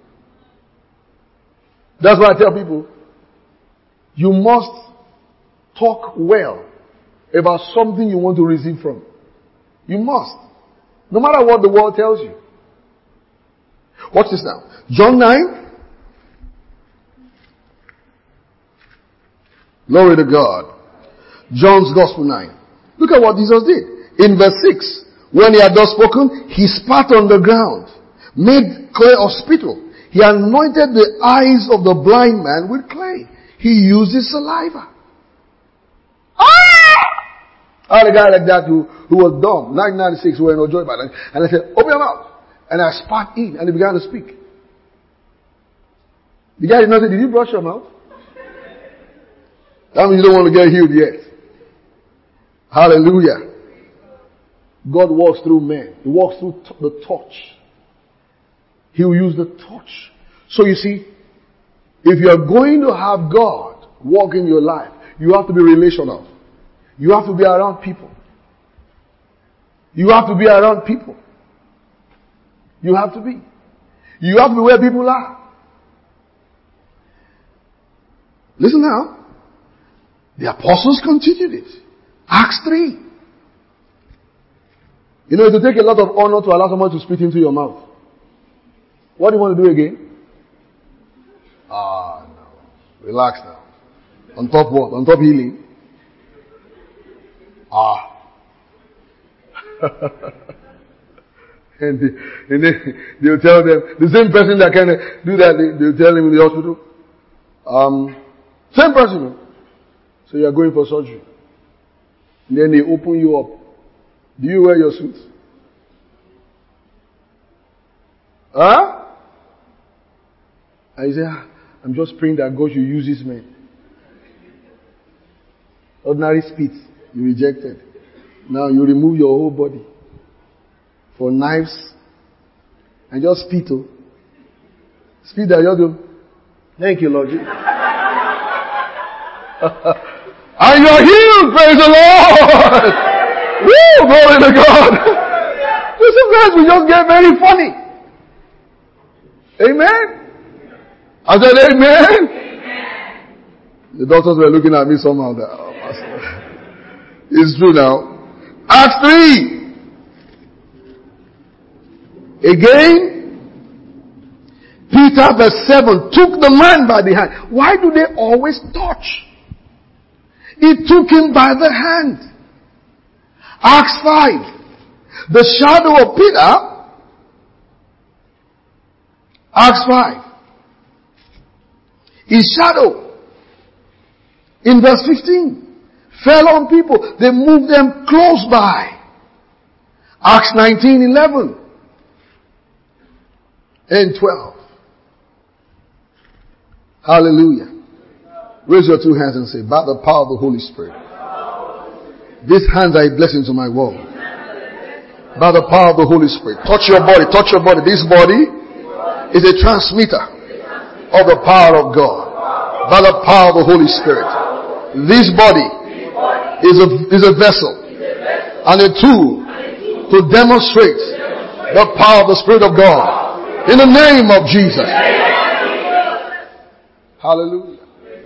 Speaker 1: That's why I tell people, you must talk well about something you want to receive from. You must. No matter what the world tells you. Watch this now. John 9. Glory to God. John's Gospel 9. Look at what Jesus did. In verse 6. When he had thus spoken, he spat on the ground, made clay of spittle. He anointed the eyes of the blind man with clay. He used his saliva. I had a guy like that who was dumb. 1996, we were in Ojoy by that. And I said, open your mouth. And I spat in, and he began to speak. The guy did not say, did you brush your mouth? That means you don't want to get healed yet. Hallelujah. God walks through men. He walks through the touch. He will use the touch. So you see, if you are going to have God walk in your life, you have to be relational. You have to be around people. You have to be around people. You have to be. You have to be where people are. Listen now. The apostles continued it. Acts 3. You know, it will take a lot of honor to allow someone to spit into your mouth. What do you want to do again? No. Relax now. On top what? On top healing? And they'll tell them, the same person that can do that, they'll tell him in the hospital, same person. So you are going for surgery. And then they open you up. Do you wear your suit? And you say, I'm just praying that God should use this man. Ordinary spit, you rejected. Now you remove your whole body for knives and just spit. Spit that you do. Thank you, Lord. And you're healed, praise the Lord. Woo, glory to God. Sometimes we just get very funny. Amen. I said amen. Amen. The doctors were looking at me somehow. It's true now. Acts 3. Again, Peter verse 7 took the man by the hand. Why do they always touch? He took him by the hand. Acts 5. The shadow of Peter. Acts 5. His shadow, in verse 15, fell on people. They moved them close by. Acts 19:11 and 12. Hallelujah. Raise your two hands and say, by the power of the Holy Spirit, these hands are a blessing to my world. By the power of the Holy Spirit, touch your body, touch your body. This body is a transmitter of the power of God. By the power of the Holy Spirit, this body is a vessel and a tool to demonstrate the power of the Spirit of God in the name of Jesus. Hallelujah.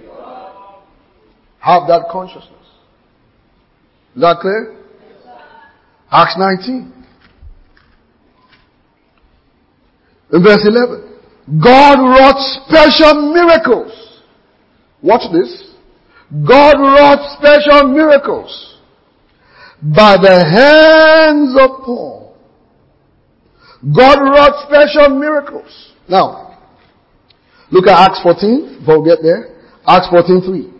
Speaker 1: Have that consciousness. Is that clear? Acts 19. In verse 11. God wrought special miracles. Watch this. God wrought special miracles by the hands of Paul. God wrought special miracles. Now, look at Acts 14, before we get there. Acts 14:3.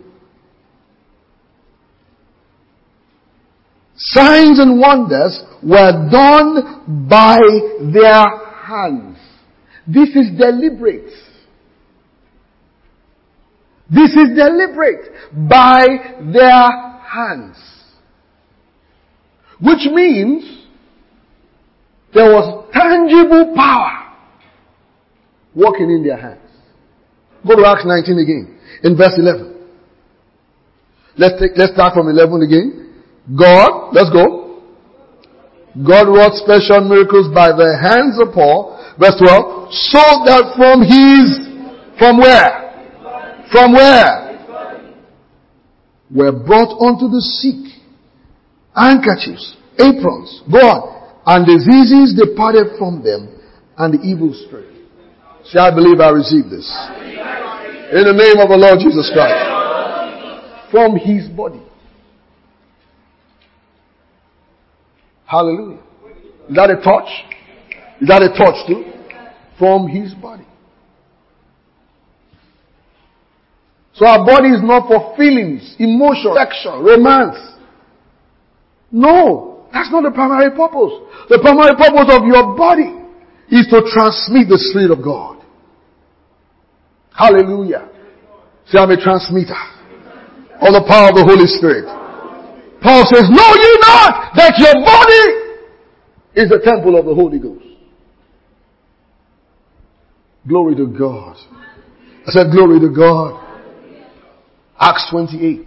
Speaker 1: Signs and wonders were done by their hands. This is deliberate. This is deliberate. By their hands. Which means there was tangible power working in their hands. Go to Acts 19 again. In verse 11. Let's start from 11 again. God, let's go. God wrought special miracles by the hands of Paul. Verse 12. So that from where? Were brought unto the sick handkerchiefs, aprons, go on, and diseases departed from them, and the evil spirit. See, I believe I received this. In the name of the Lord Jesus Christ. From his body. Hallelujah. Is that a touch? Is that a touch too? From his body. So our body is not for feelings, emotion, affection, romance. No, that's not the primary purpose. The primary purpose of your body is to transmit the Spirit of God. Hallelujah. See, I'm a transmitter of the power of the Holy Spirit. Paul says, know ye not that your body is the temple of the Holy Ghost. Glory to God. I said glory to God. Acts 28.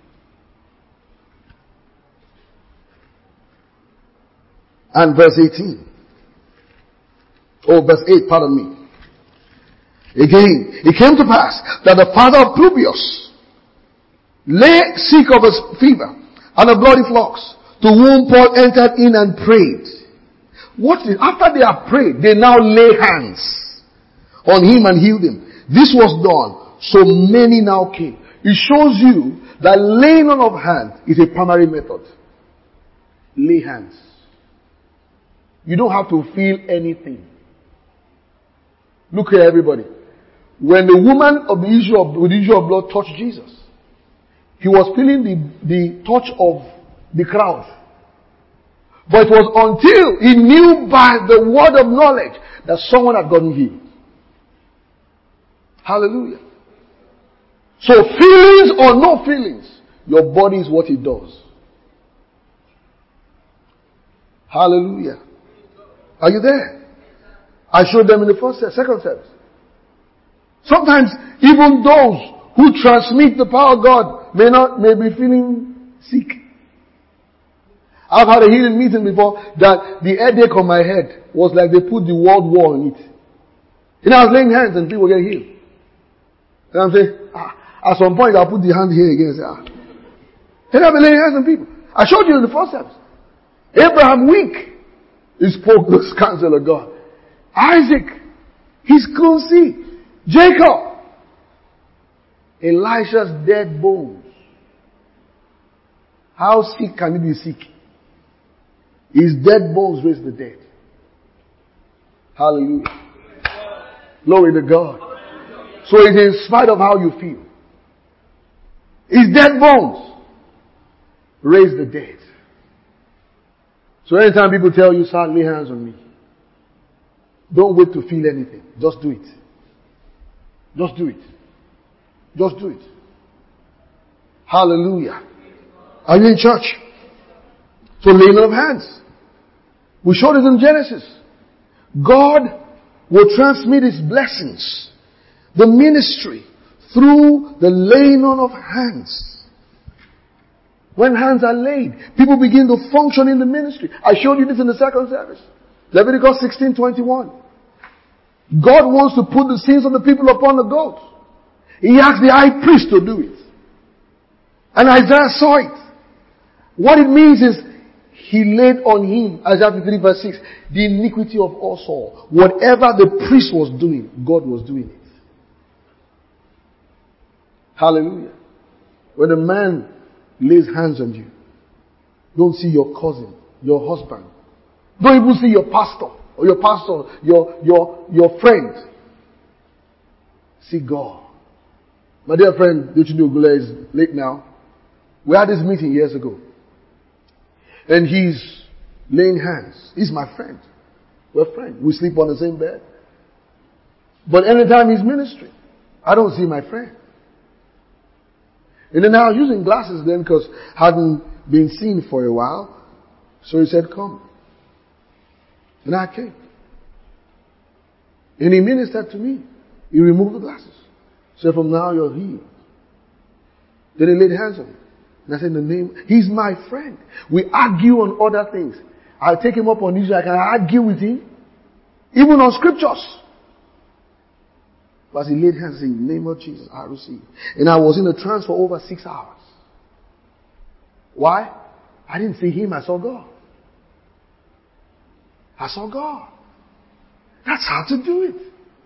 Speaker 1: And verse 18. Oh, verse 8, pardon me. Again, it came to pass that the father of Publius lay sick of a fever, and the bloody flocks, to whom Paul entered in and prayed. What is, after they have prayed, they now lay hands on him and healed him. This was done, so many now came. It shows you that laying on of hands is a primary method. Lay hands. You don't have to feel anything. Look here, everybody. When the woman of the issue of blood touched Jesus, he was feeling the touch of the crowd. But it was until he knew by the word of knowledge that someone had gotten healed. Hallelujah. So feelings or no feelings, your body is what it does. Hallelujah. Are you there? I showed them in the second service. Sometimes even those who transmit the power of God may be feeling sick. I've had a healing meeting before that the headache on my head was like they put the world war on it. And I was laying hands and people get healed. And I'm saying, at some point I'll put the hand here again and say, And I've been laying hands on people. I showed you in the first service. Abraham weak. He spoke the counsel of God. Isaac, he couldn't see. Jacob, Elisha's dead bones. How sick can he be sick? His dead bones raised the dead. Hallelujah. Glory to God. So it's in spite of how you feel. His dead bones raised the dead. So anytime people tell you, "Sir, lay hands on me," don't wait to feel anything. Just do it. Just do it. Just do it. Hallelujah. Are you in church? So laying on of hands. We showed it in Genesis. God will transmit His blessings, the ministry, through the laying on of hands. When hands are laid, people begin to function in the ministry. I showed you this in the second service. Leviticus 16:21. God wants to put the sins of the people upon the goat. He asked the high priest to do it. And Isaiah saw it. What it means is, He laid on him, Isaiah 53 verse 6, the iniquity of us all. Whatever the priest was doing, God was doing it. Hallelujah. When a man lays hands on you, don't see your cousin, your husband. Don't even see your pastor, or your friend. See God. My dear friend, Dechidi Ogule is late now. We had this meeting years ago. And he's laying hands. He's my friend. We're friends. We sleep on the same bed. But anytime he's ministering, I don't see my friend. And then I was using glasses then because I hadn't been seen for a while. So he said, "Come." And I came. And he ministered to me. He removed the glasses. Said, "From now you're healed." Then he laid hands on me. And I said, "In the name," he's my friend. We argue on other things. I take him up on issues. I can argue with him. Even on scriptures. But as he laid hands, in the name of Jesus, I received. And I was in a trance for over 6 hours. Why? I didn't see him, I saw God. I saw God. That's how to do it.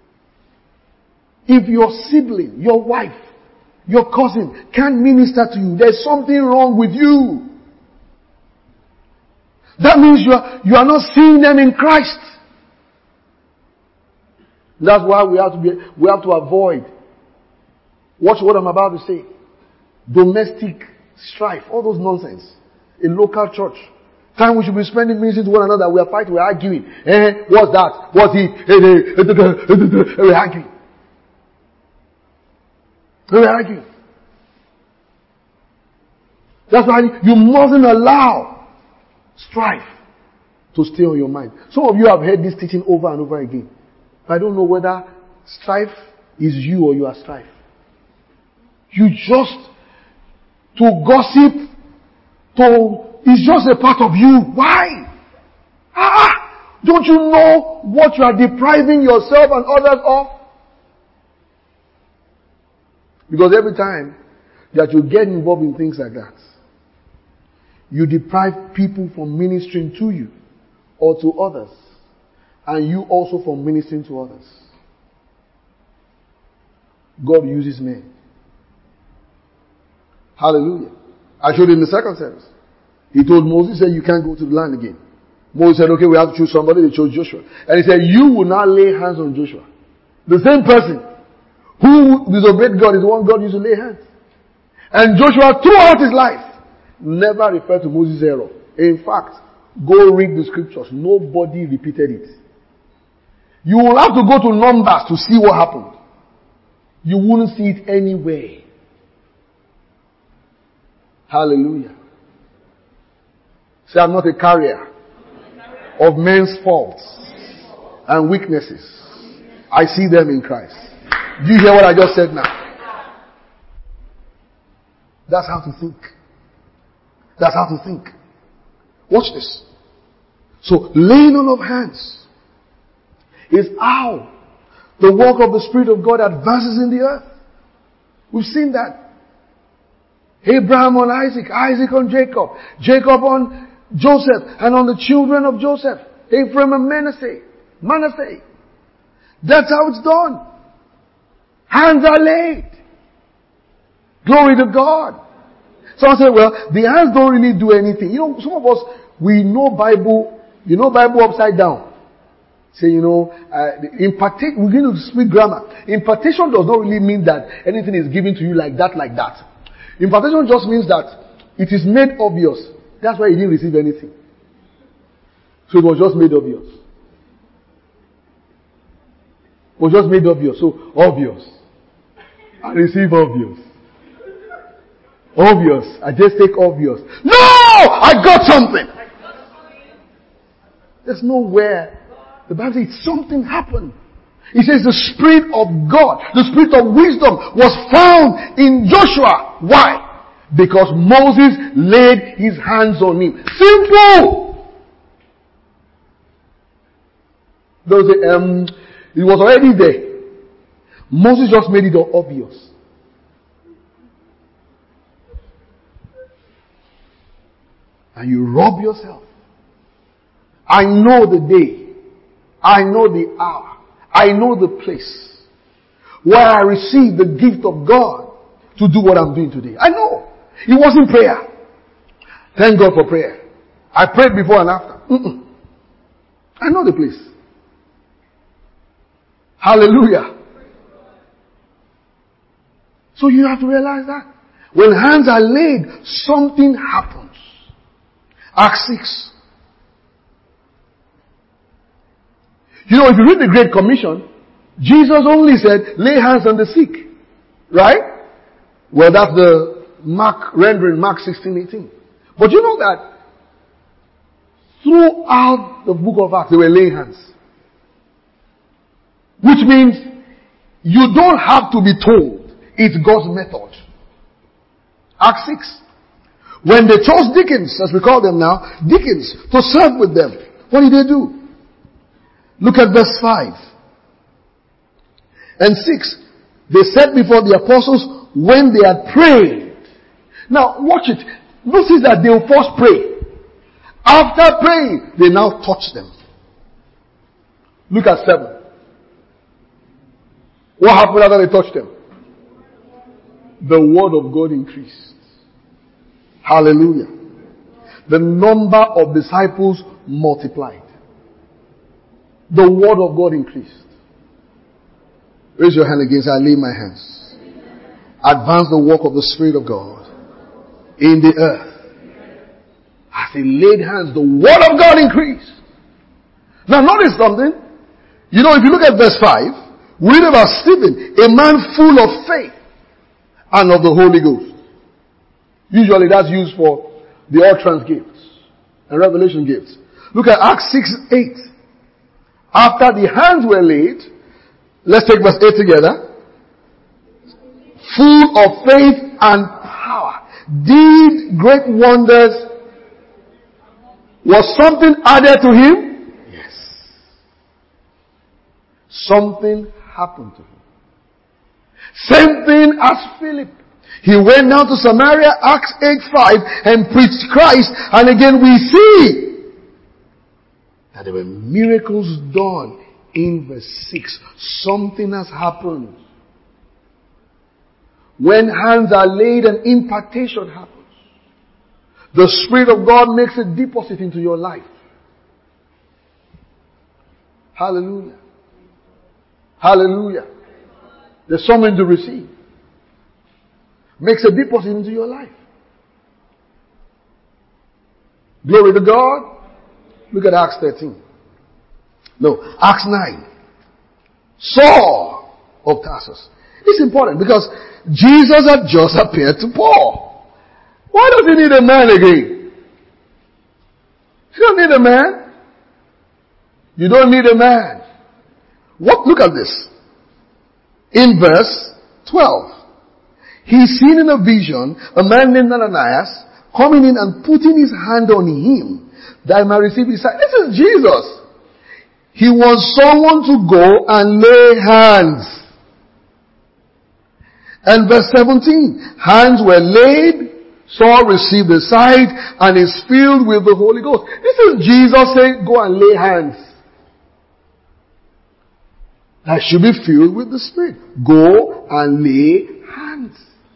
Speaker 1: If your sibling, your wife, your cousin can't minister to you, there's something wrong with you. That means you are not seeing them in Christ. That's why we have to avoid. Watch what I'm about to say. Domestic strife, all those nonsense. In local church. Time we should be spending ministering to one another, we are fighting, we are arguing. What's that? What's it? We're arguing. We're arguing. That's why you mustn't allow strife to stay on your mind. Some of you have heard this teaching over and over again. I don't know whether strife is you or you are strife. You just, to gossip, it's just a part of you. Why? Don't you know what you are depriving yourself and others of? Because every time that you get involved in things like that, You deprive people from ministering to you or to others, and you also from ministering to others. God uses men. Hallelujah. I showed in the second service. He told Moses, he said, you can't go to the land again. Moses said, okay, we have to choose somebody. They chose Joshua. And he said, you will not lay hands on Joshua. The same person who disobeyed God is the one God used to lay hands. And Joshua, throughout his life, never referred to Moses' error. In fact, go read the scriptures. Nobody repeated it. You will have to go to Numbers to see what happened. You wouldn't see it anywhere. Hallelujah. Say, I'm not a carrier of men's faults and weaknesses. I see them in Christ. Do you hear what I just said now? That's how to think. That's how to think. Watch this. So, laying on of hands is how the work of the Spirit of God advances in the earth. We've seen that. Abraham on Isaac, Isaac on Jacob, Jacob on Joseph, and on the children of Joseph, Ephraim and Manasseh. That's how it's done. Hands are laid. Glory to God. Someone said, well, the hands don't really do anything. You know, some of us, we know Bible, Bible upside down. Say, we're going to speak grammar. Impartation does not really mean that anything is given to you like that. Impartation just means that it is made obvious. That's why you didn't receive anything. So it was just made obvious. It was just made obvious. So, obvious. I receive obvious. Obvious. I just take obvious. No! I got something! There's nowhere. The Bible says something happened. It says the Spirit of God, the Spirit of wisdom was found in Joshua. Why? Because Moses laid his hands on him. Simple! It was already there. Moses just made it obvious. And you rob yourself. I know the day. I know the hour. I know the place where I received the gift of God to do what I'm doing today. I know. It wasn't prayer. Thank God for prayer. I prayed before and after. I know the place. Hallelujah. So you have to realize that. When hands are laid, something happens. Acts 6. You know, if you read the Great Commission, Jesus only said, lay hands on the sick. Right? Well, that's the rendering, Mark 16:18. But you know that throughout the book of Acts, they were laying hands. Which means you don't have to be told. It's God's method. Acts 6. When they chose deacons, as we call them now, deacons, to serve with them, what did they do? Look at verse 5 and 6. They said before the apostles when they had prayed. Now watch it. Notice that they will first pray. After praying, they now touch them. Look at 7. What happened after they touched them? The word of God increased. Hallelujah. The number of disciples multiplied. The word of God increased. Raise your hand again. Say, I lay my hands. Advance the work of the Spirit of God in the earth. As he laid hands, the word of God increased. Now notice something. You know, if you look at verse 5, we read about Stephen, a man full of faith and of the Holy Ghost. Usually that's used for the utterance gifts and revelation gifts. Look at Acts 6:8. After the hands were laid, let's take verse 8 together. Full of faith and power, did great wonders. Was something added to him? Yes. Something happened to him. Same thing as Philip. He went down to Samaria, Acts 8:5, and preached Christ. And again we see that there were miracles done in verse 6. Something has happened. When hands are laid, an impartation happens. The Spirit of God makes a deposit into your life. Hallelujah. Hallelujah. There's something to receive. Makes a deposit into your life. Glory to God. Look at Acts 13. No, Acts 9. Saul of Tarsus. It's important because Jesus had just appeared to Paul. Why does he need a man again? You don't need a man. You don't need a man. What? Look at this. In verse 12. He's seen in a vision a man named Ananias coming in and putting his hand on him that he might receive his sight. This is Jesus. He wants someone to go and lay hands. And verse 17. Hands were laid. Saul received the sight and is filled with the Holy Ghost. This is Jesus saying, go and lay hands. I should be filled with the Spirit. Go and lay hands.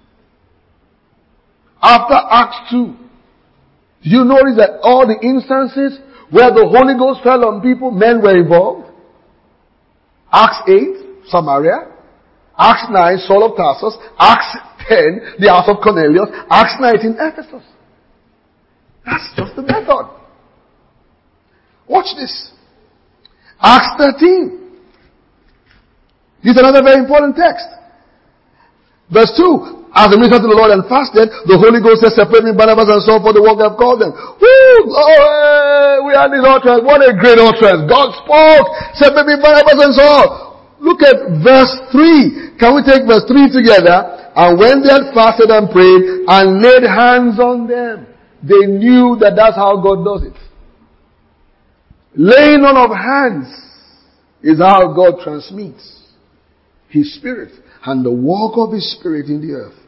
Speaker 1: After Acts 2, did you notice that all the instances where the Holy Ghost fell on people, men were involved? Acts 8, Samaria. Acts 9, Saul of Tarsus. Acts 10, the house of Cornelius. Acts 19, Ephesus. That's just the method. Watch this. Acts 13. This is another very important text. Verse 2. As they ministered to the Lord and fasted, the Holy Ghost said, separate me, Barnabas and Saul, for the work I've called them. We had this utterance. What a great utterance. God spoke. Separate me, Barnabas and Saul. Look at verse 3. Can we take verse 3 together? And when they had fasted and prayed and laid hands on them, they knew that that's how God does it. Laying on of hands is how God transmits His Spirit and the work of His Spirit in the earth.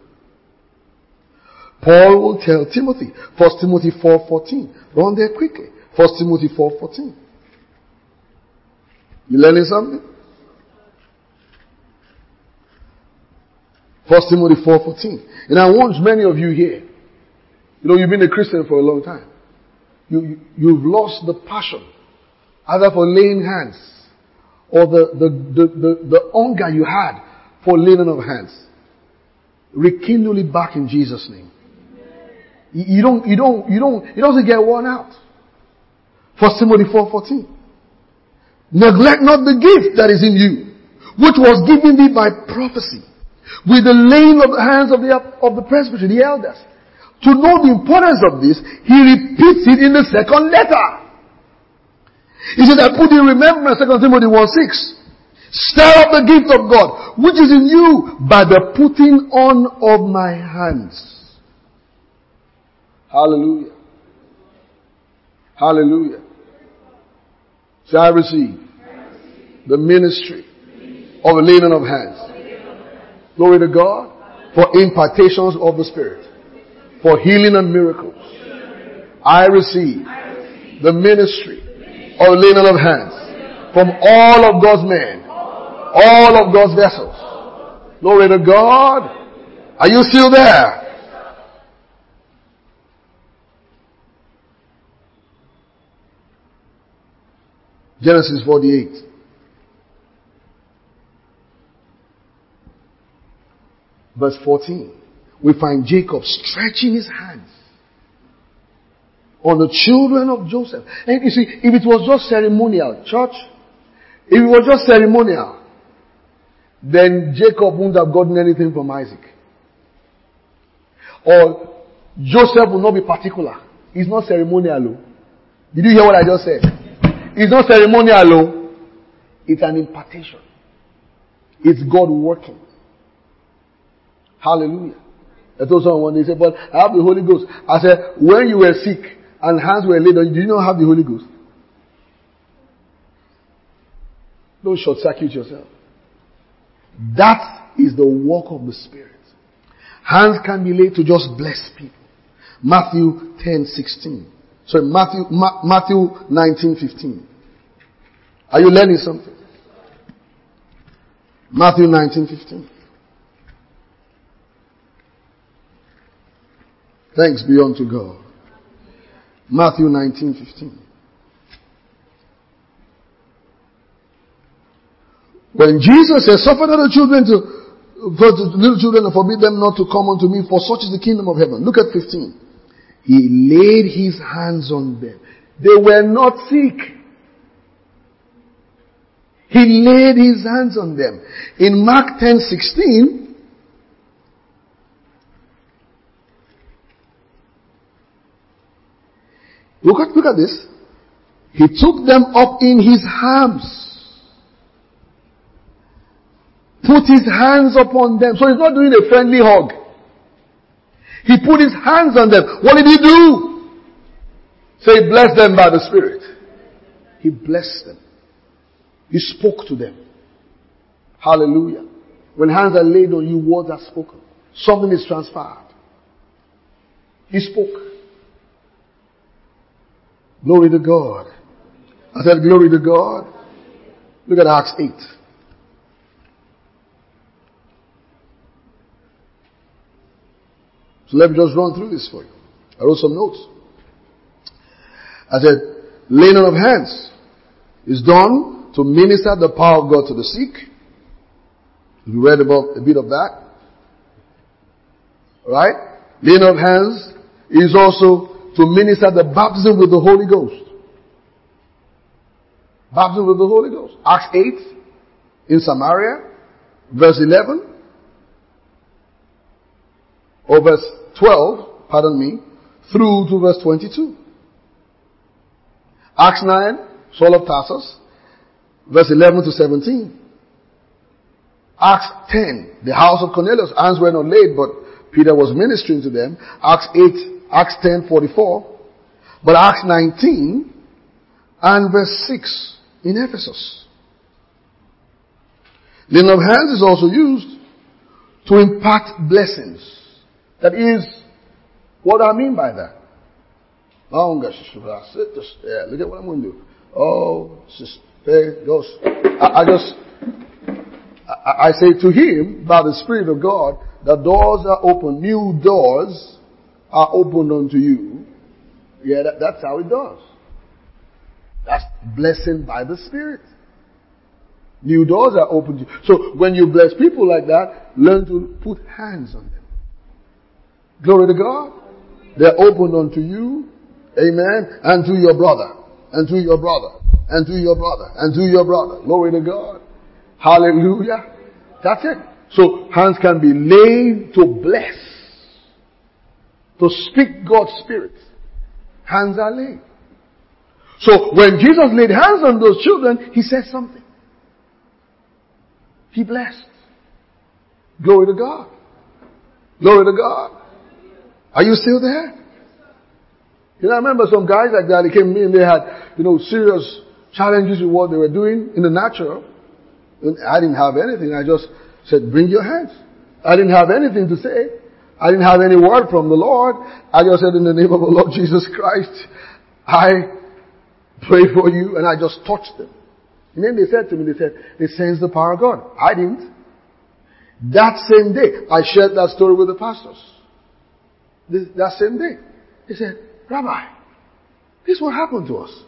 Speaker 1: Paul will tell Timothy, 1 Timothy 4:14. Run there quickly. 1 Timothy 4:14. You learning something? 1 Timothy 4:14. And I want many of you here. You know, you've been a Christian for a long time. You've lost the passion, either for laying hands or the hunger you had for laying on of hands. Rekindle it back in Jesus' name. It doesn't get worn out. 1 Timothy 4:14. Neglect not the gift that is in you, which was given thee by prophecy, with the laying of the hands of the presbytery, the elders. To know the importance of this, he repeats it in the second letter. He says, I put in remembrance, 2 Timothy 1:6. Stir up the gift of God, which is in you by the putting on of my hands. Hallelujah. Hallelujah. So I receive the ministry of the laying of hands. Glory to God. For impartations of the Spirit. For healing and miracles. I receive the ministry of laying of hands from all of God's men. All of God's vessels. Glory to God. Are you still there? Genesis 48. Verse 14. We find Jacob stretching his hands on the children of Joseph. And you see, if it was just ceremonial, church, if it was just ceremonial, then Jacob wouldn't have gotten anything from Isaac. Or Joseph will not be particular. It's not ceremonial. Did you hear what I just said? It's not ceremonial. It's an impartation. It's God working. Hallelujah. I told someone, they said, but I have the Holy Ghost. I said, when you were sick and hands were laid on you, did you not have the Holy Ghost? Don't short circuit yourself. That is the work of the Spirit. Hands can be laid to just bless people. Matthew 10:16. Sorry, Matthew 19:15. Are you learning something? Matthew 19:15. Thanks be unto God. Matthew 19:15. When Jesus says, suffer not the children for the little children and forbid them not to come unto me, for such is the kingdom of heaven. Look at 15. He laid his hands on them. They were not sick. He laid his hands on them. In Mark 10:16, look at this. He took them up in his arms. Put his hands upon them. So he's not doing a friendly hug. He put his hands on them. What did he do? So he blessed them by the Spirit. He blessed them. He spoke to them. Hallelujah. When hands are laid on you, words are spoken. Something is transpired. He spoke. Glory to God. I said glory to God. Look at Acts 8. So let me just run through this for you. I wrote some notes. I said, laying on of hands is done to minister the power of God to the sick. You read about a bit of that. Right? Laying on of hands is also to minister the baptism with the Holy Ghost. Baptism with the Holy Ghost. Acts 8 in Samaria, verse 11. Or verse 12, through to verse 22. Acts 9, Saul of Tarsus, verse 11 to 17. Acts 10, the house of Cornelius, hands were not laid, but Peter was ministering to them. Acts 10, 44. But Acts 19 and verse 6 in Ephesus. Laying of hands is also used to impart blessings. That is what I mean by that. Oh, gosh, yeah, look at what I'm going to do. Oh, there goes. I say to him, by the Spirit of God, the doors are open. New doors are opened unto you. Yeah, that's how it does. That's blessing by the Spirit. New doors are opened to you. So when you bless people like that, learn to put hands on them. Glory to God. They're opened unto you. Amen. And to your brother. And to your brother. And to your brother. And to your brother. Glory to God. Hallelujah. That's it. So hands can be laid to bless. To speak God's Spirit. Hands are laid. So when Jesus laid hands on those children, he said something. He blessed. Glory to God. Glory to God. Are you still there? You know, I remember some guys like that, they came in, they had, serious challenges with what they were doing in the natural. And I didn't have anything. I just said, bring your hands. I didn't have anything to say. I didn't have any word from the Lord. I just said, in the name of the Lord Jesus Christ, I pray for you. And I just touched them. And then they said to me, they sensed the power of God. I didn't. That same day, I shared that story with the pastors. That same day. They said, Rabbi, this is what happened to us.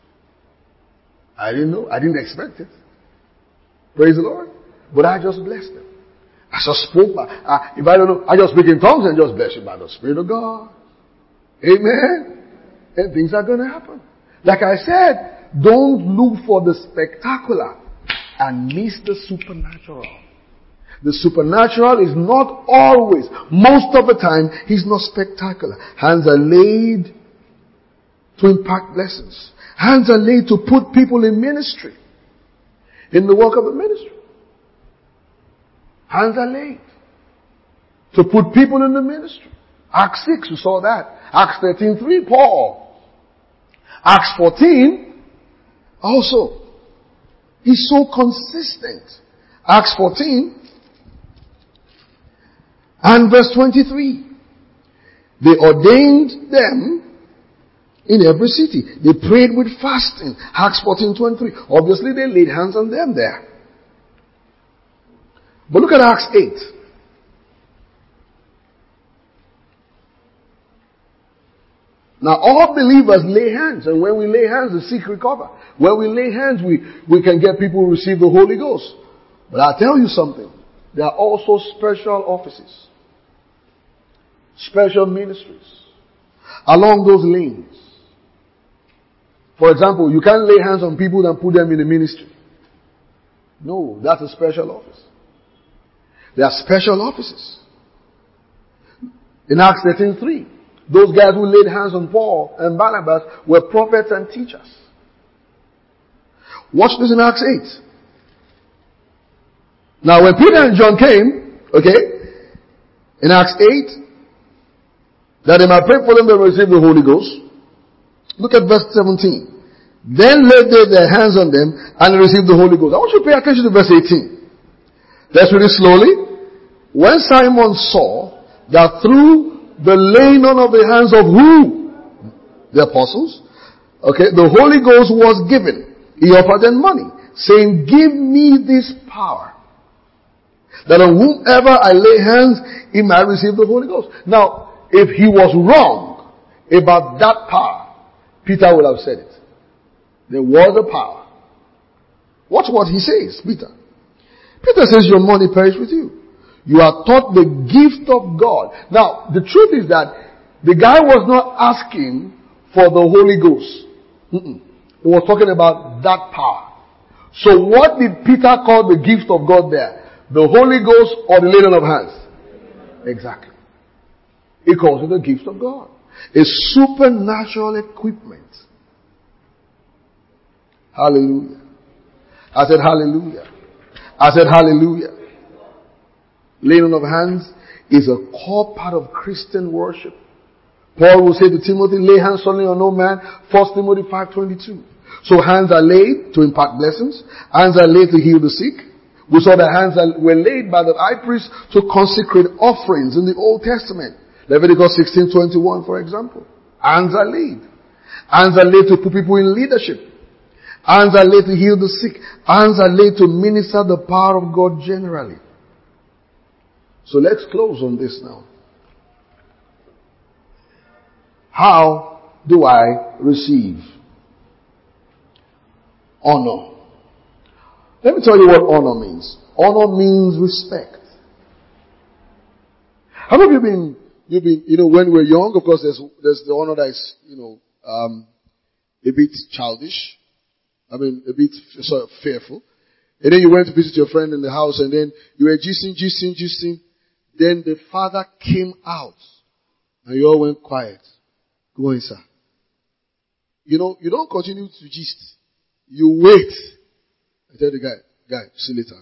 Speaker 1: I didn't know. I didn't expect it. Praise the Lord. But I just blessed them. I just spoke. If I don't know, I just speak in tongues and just bless you by the Spirit of God. Amen. And things are going to happen. Like I said, don't look for the spectacular and miss the supernatural. The supernatural is not always, most of the time, he's not spectacular. Hands are laid to impart blessings. Hands are laid to put people in ministry. In the work of the ministry. Hands are laid to put people in the ministry. Acts 6, we saw that. Acts 13:3, Paul. Acts 14, also. He's so consistent. Acts 14, And verse 23. They ordained them in every city. They prayed with fasting. Acts 14:23. Obviously they laid hands on them there. But look at Acts 8. Now all believers lay hands, and when we lay hands, the sick recover. When we lay hands, we can get people to receive the Holy Ghost. But I'll tell you something. There are also special offices, special ministries along those lanes. For example, you can't lay hands on people and put them in a ministry. No, that's a special office. There are special offices. In Acts 13:3, those guys who laid hands on Paul and Barnabas were prophets and teachers. Watch this in Acts 8. Now when Peter and John came, in Acts 8, that they might pray for them to receive the Holy Ghost. Look at verse 17. Then laid they their hands on them and received the Holy Ghost. I want you to pay attention to verse 18. Let's read it slowly. When Simon saw that through the laying on of the hands of who? The apostles. The Holy Ghost was given. He offered them money, saying, give me this power, that on whomever I lay hands, he might receive the Holy Ghost. Now, if he was wrong about that power, Peter would have said it. There was a power. Watch what he says, Peter. Peter says, your money perish with you. You are taught the gift of God. Now, the truth is that the guy was not asking for the Holy Ghost. He was talking about that power. So what did Peter call the gift of God there? The Holy Ghost or the laying of hands? Exactly. He calls it the gift of God. A supernatural equipment. Hallelujah. I said hallelujah. I said hallelujah. Laying of hands is a core part of Christian worship. Paul will say to Timothy, lay hands only on no man. 1 Timothy 5:22. So hands are laid to impart blessings. Hands are laid to heal the sick. We saw that hands were laid by the high priest to consecrate offerings in the Old Testament. Leviticus 16:21, for example. Hands are laid. Hands are laid to put people in leadership. Hands are laid to heal the sick. Hands are laid to minister the power of God generally. So let's close on this now. How do I receive honor? Let me tell you what honor means. Honor means respect. How many of you've been, when we're young, of course, there's the honor that is, a bit childish. A bit sort of fearful. And then you went to visit your friend in the house and then you were gisting. Then the father came out and you all went quiet. Go on, sir. You don't continue to gist. You wait. I tell the guy, see you later.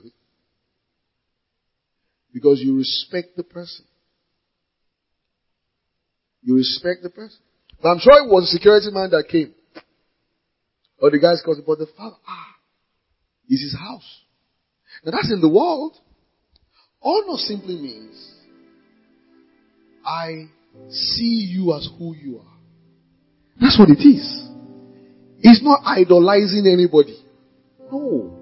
Speaker 1: Because you respect the person. You respect the person. But I'm sure it was a security man that came. Or the guy's cousin, but the father, is his house. Now that's in the world. Honor simply means, I see you as who you are. That's what it is. It's not idolizing anybody. No.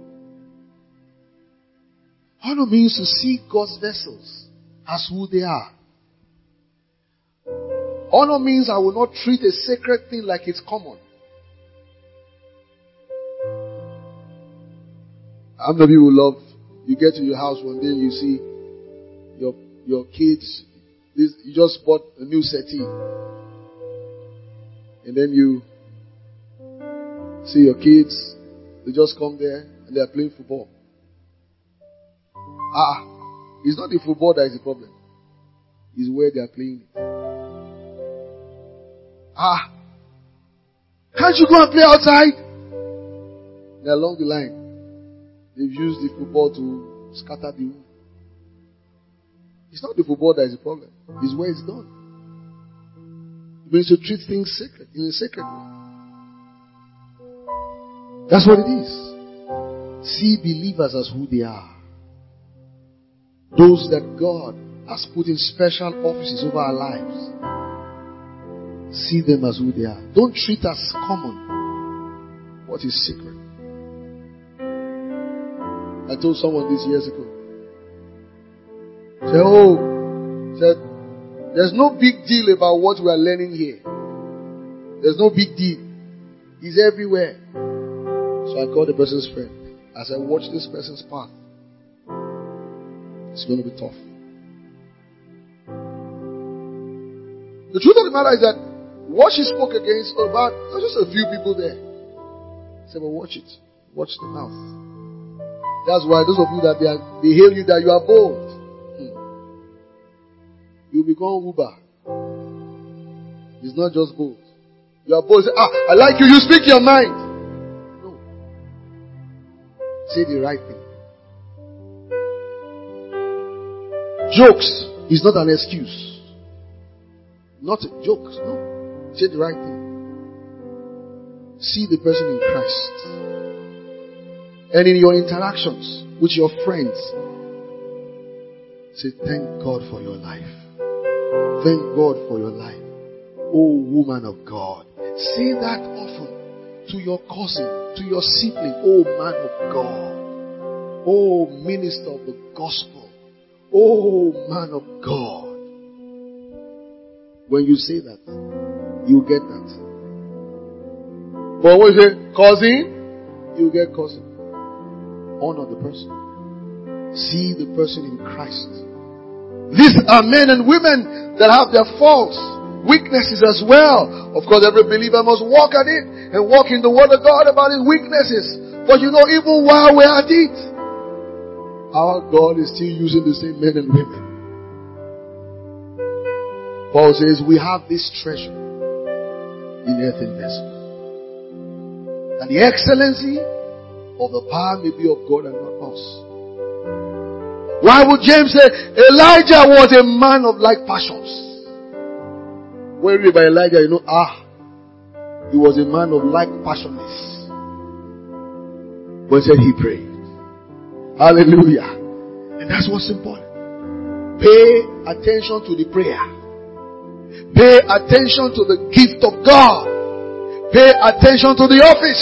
Speaker 1: Honor means to see God's vessels as who they are. Honor means I will not treat a sacred thing like it's common. How many of you will love, you get to your house one day and you see your kids, you just bought a new settee. And then you see your kids, they just come there and they are playing football. It's not the football that is the problem. It's where they are playing it. Can't you go and play outside? They're along the line. They've used the football to scatter the room. It's not the football that is the problem. It's where it's done. It means to treat things sacred, in a sacred way. That's what it is. See believers as who they are. Those that God has put in special offices over our lives. See them as who they are. Don't treat as common what is secret. I told someone this years ago. Said, there's no big deal about what we are learning here. There's no big deal. It's everywhere. So I called the person's friend. I said, watch this person's path. It's going to be tough. The truth of the matter is that what she spoke against about, there's just a few people there. I said, well, watch it. Watch the mouth. That's why those of you that they hail you that you are bold. You become Uber. It's not just bold. You are bold. Say, I like you. You speak your mind. No. Say the right thing. Jokes is not an excuse. Not jokes. No. Say the right thing. See the person in Christ. And in your interactions with your friends, say, thank God for your life. Thank God for your life. Oh, woman of God. Say that often to your cousin, to your sibling. Oh, man of God. Oh, minister of the gospel. Oh, man of God. When you say that, you get that. But when you say cousin, you get cousin. Honor the person. See the person in Christ. These are men and women that have their faults, weaknesses as well. Of course, every believer must walk at it and walk in the word of God about his weaknesses. But you know, even while we're at it, our God is still using the same men and women. Paul says, we have this treasure in earthen vessels, and the excellency of the power may be of God and not us. Why would James say Elijah was a man of like passions? When you read about Elijah, you know, he was a man of like passionless. But he said he prayed. Hallelujah. And that's what's important. Pay attention to the prayer. Pay attention to the gift of God. Pay attention to the office.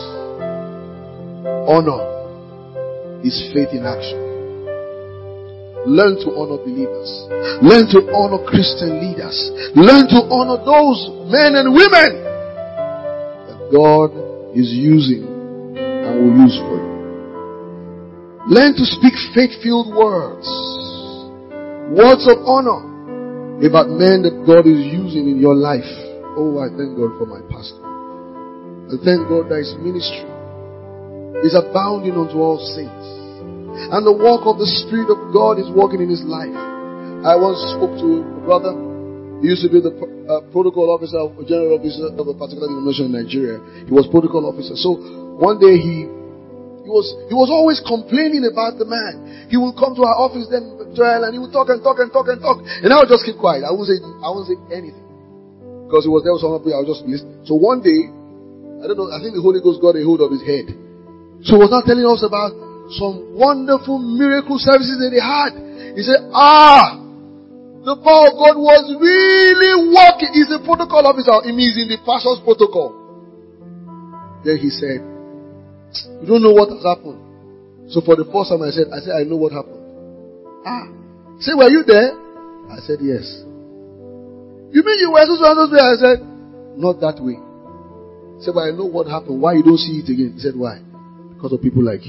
Speaker 1: Honor is faith in action. Learn to honor believers. Learn to honor Christian leaders. Learn to honor those men and women that God is using and will use for you. Learn to speak faith-filled words. Words of honor about men that God is using in your life. Oh, I thank God for my pastor. I thank God that his ministry is abounding unto all saints. And the work of the Spirit of God is working in his life. I once spoke to a brother. He used to be the protocol officer, general officer of a particular denomination in Nigeria. He was protocol officer. So one day he was always complaining about the man. He would come to our office then, and he would talk and talk and talk and talk. And I would just keep quiet. I wouldn't say anything. Because he was there with someone, I was just listening. So one day, I don't know, I think the Holy Ghost got a hold of his head. So he was not telling us about some wonderful miracle services that they had. He said, the power of God was really working. He's a protocol officer. It means in the pastor's protocol. Then he said, you don't know what has happened. So for the first time I said, I know what happened. Say, were you there? I said, yes. You mean you were so way? I said, not that way. He said, but I know what happened. Why you don't see it again? He said, why? Because of people like you.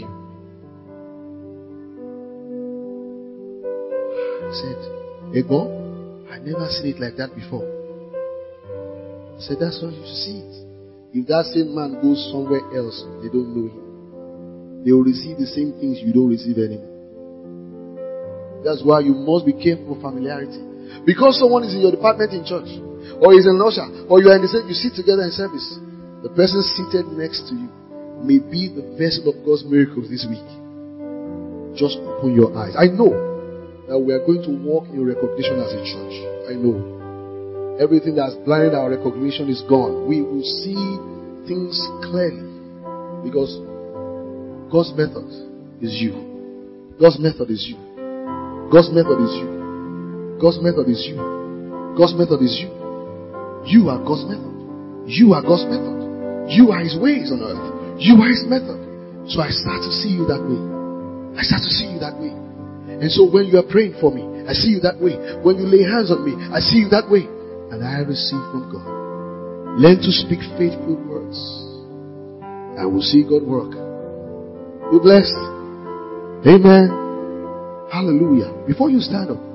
Speaker 1: I said, Ego, I never seen it like that before. I said, that's how you see it. If that same man goes somewhere else, they don't know him. They will receive the same things you don't receive anymore. That's why you must be careful of familiarity. Because someone is in your department in church, or is an usher, or you are in the same, you sit together in service, the person seated next to you may be the vessel of God's miracles this week. Just open your eyes. I know that we are going to walk in recognition as a church. I know. Everything that's blinded our recognition is gone. We will see things clearly. Because God's method is you. God's method is you. God's method is you. God's method is you. God's method is you. You are God's method. You are God's method. You are His ways on earth. You are His method. So I start to see you that way. I start to see you that way. And so when you are praying for me, I see you that way. When you lay hands on me, I see you that way. And I receive from God. Learn to speak faithful words. And we'll see God work. Be blessed. Amen. Hallelujah. Before you stand up,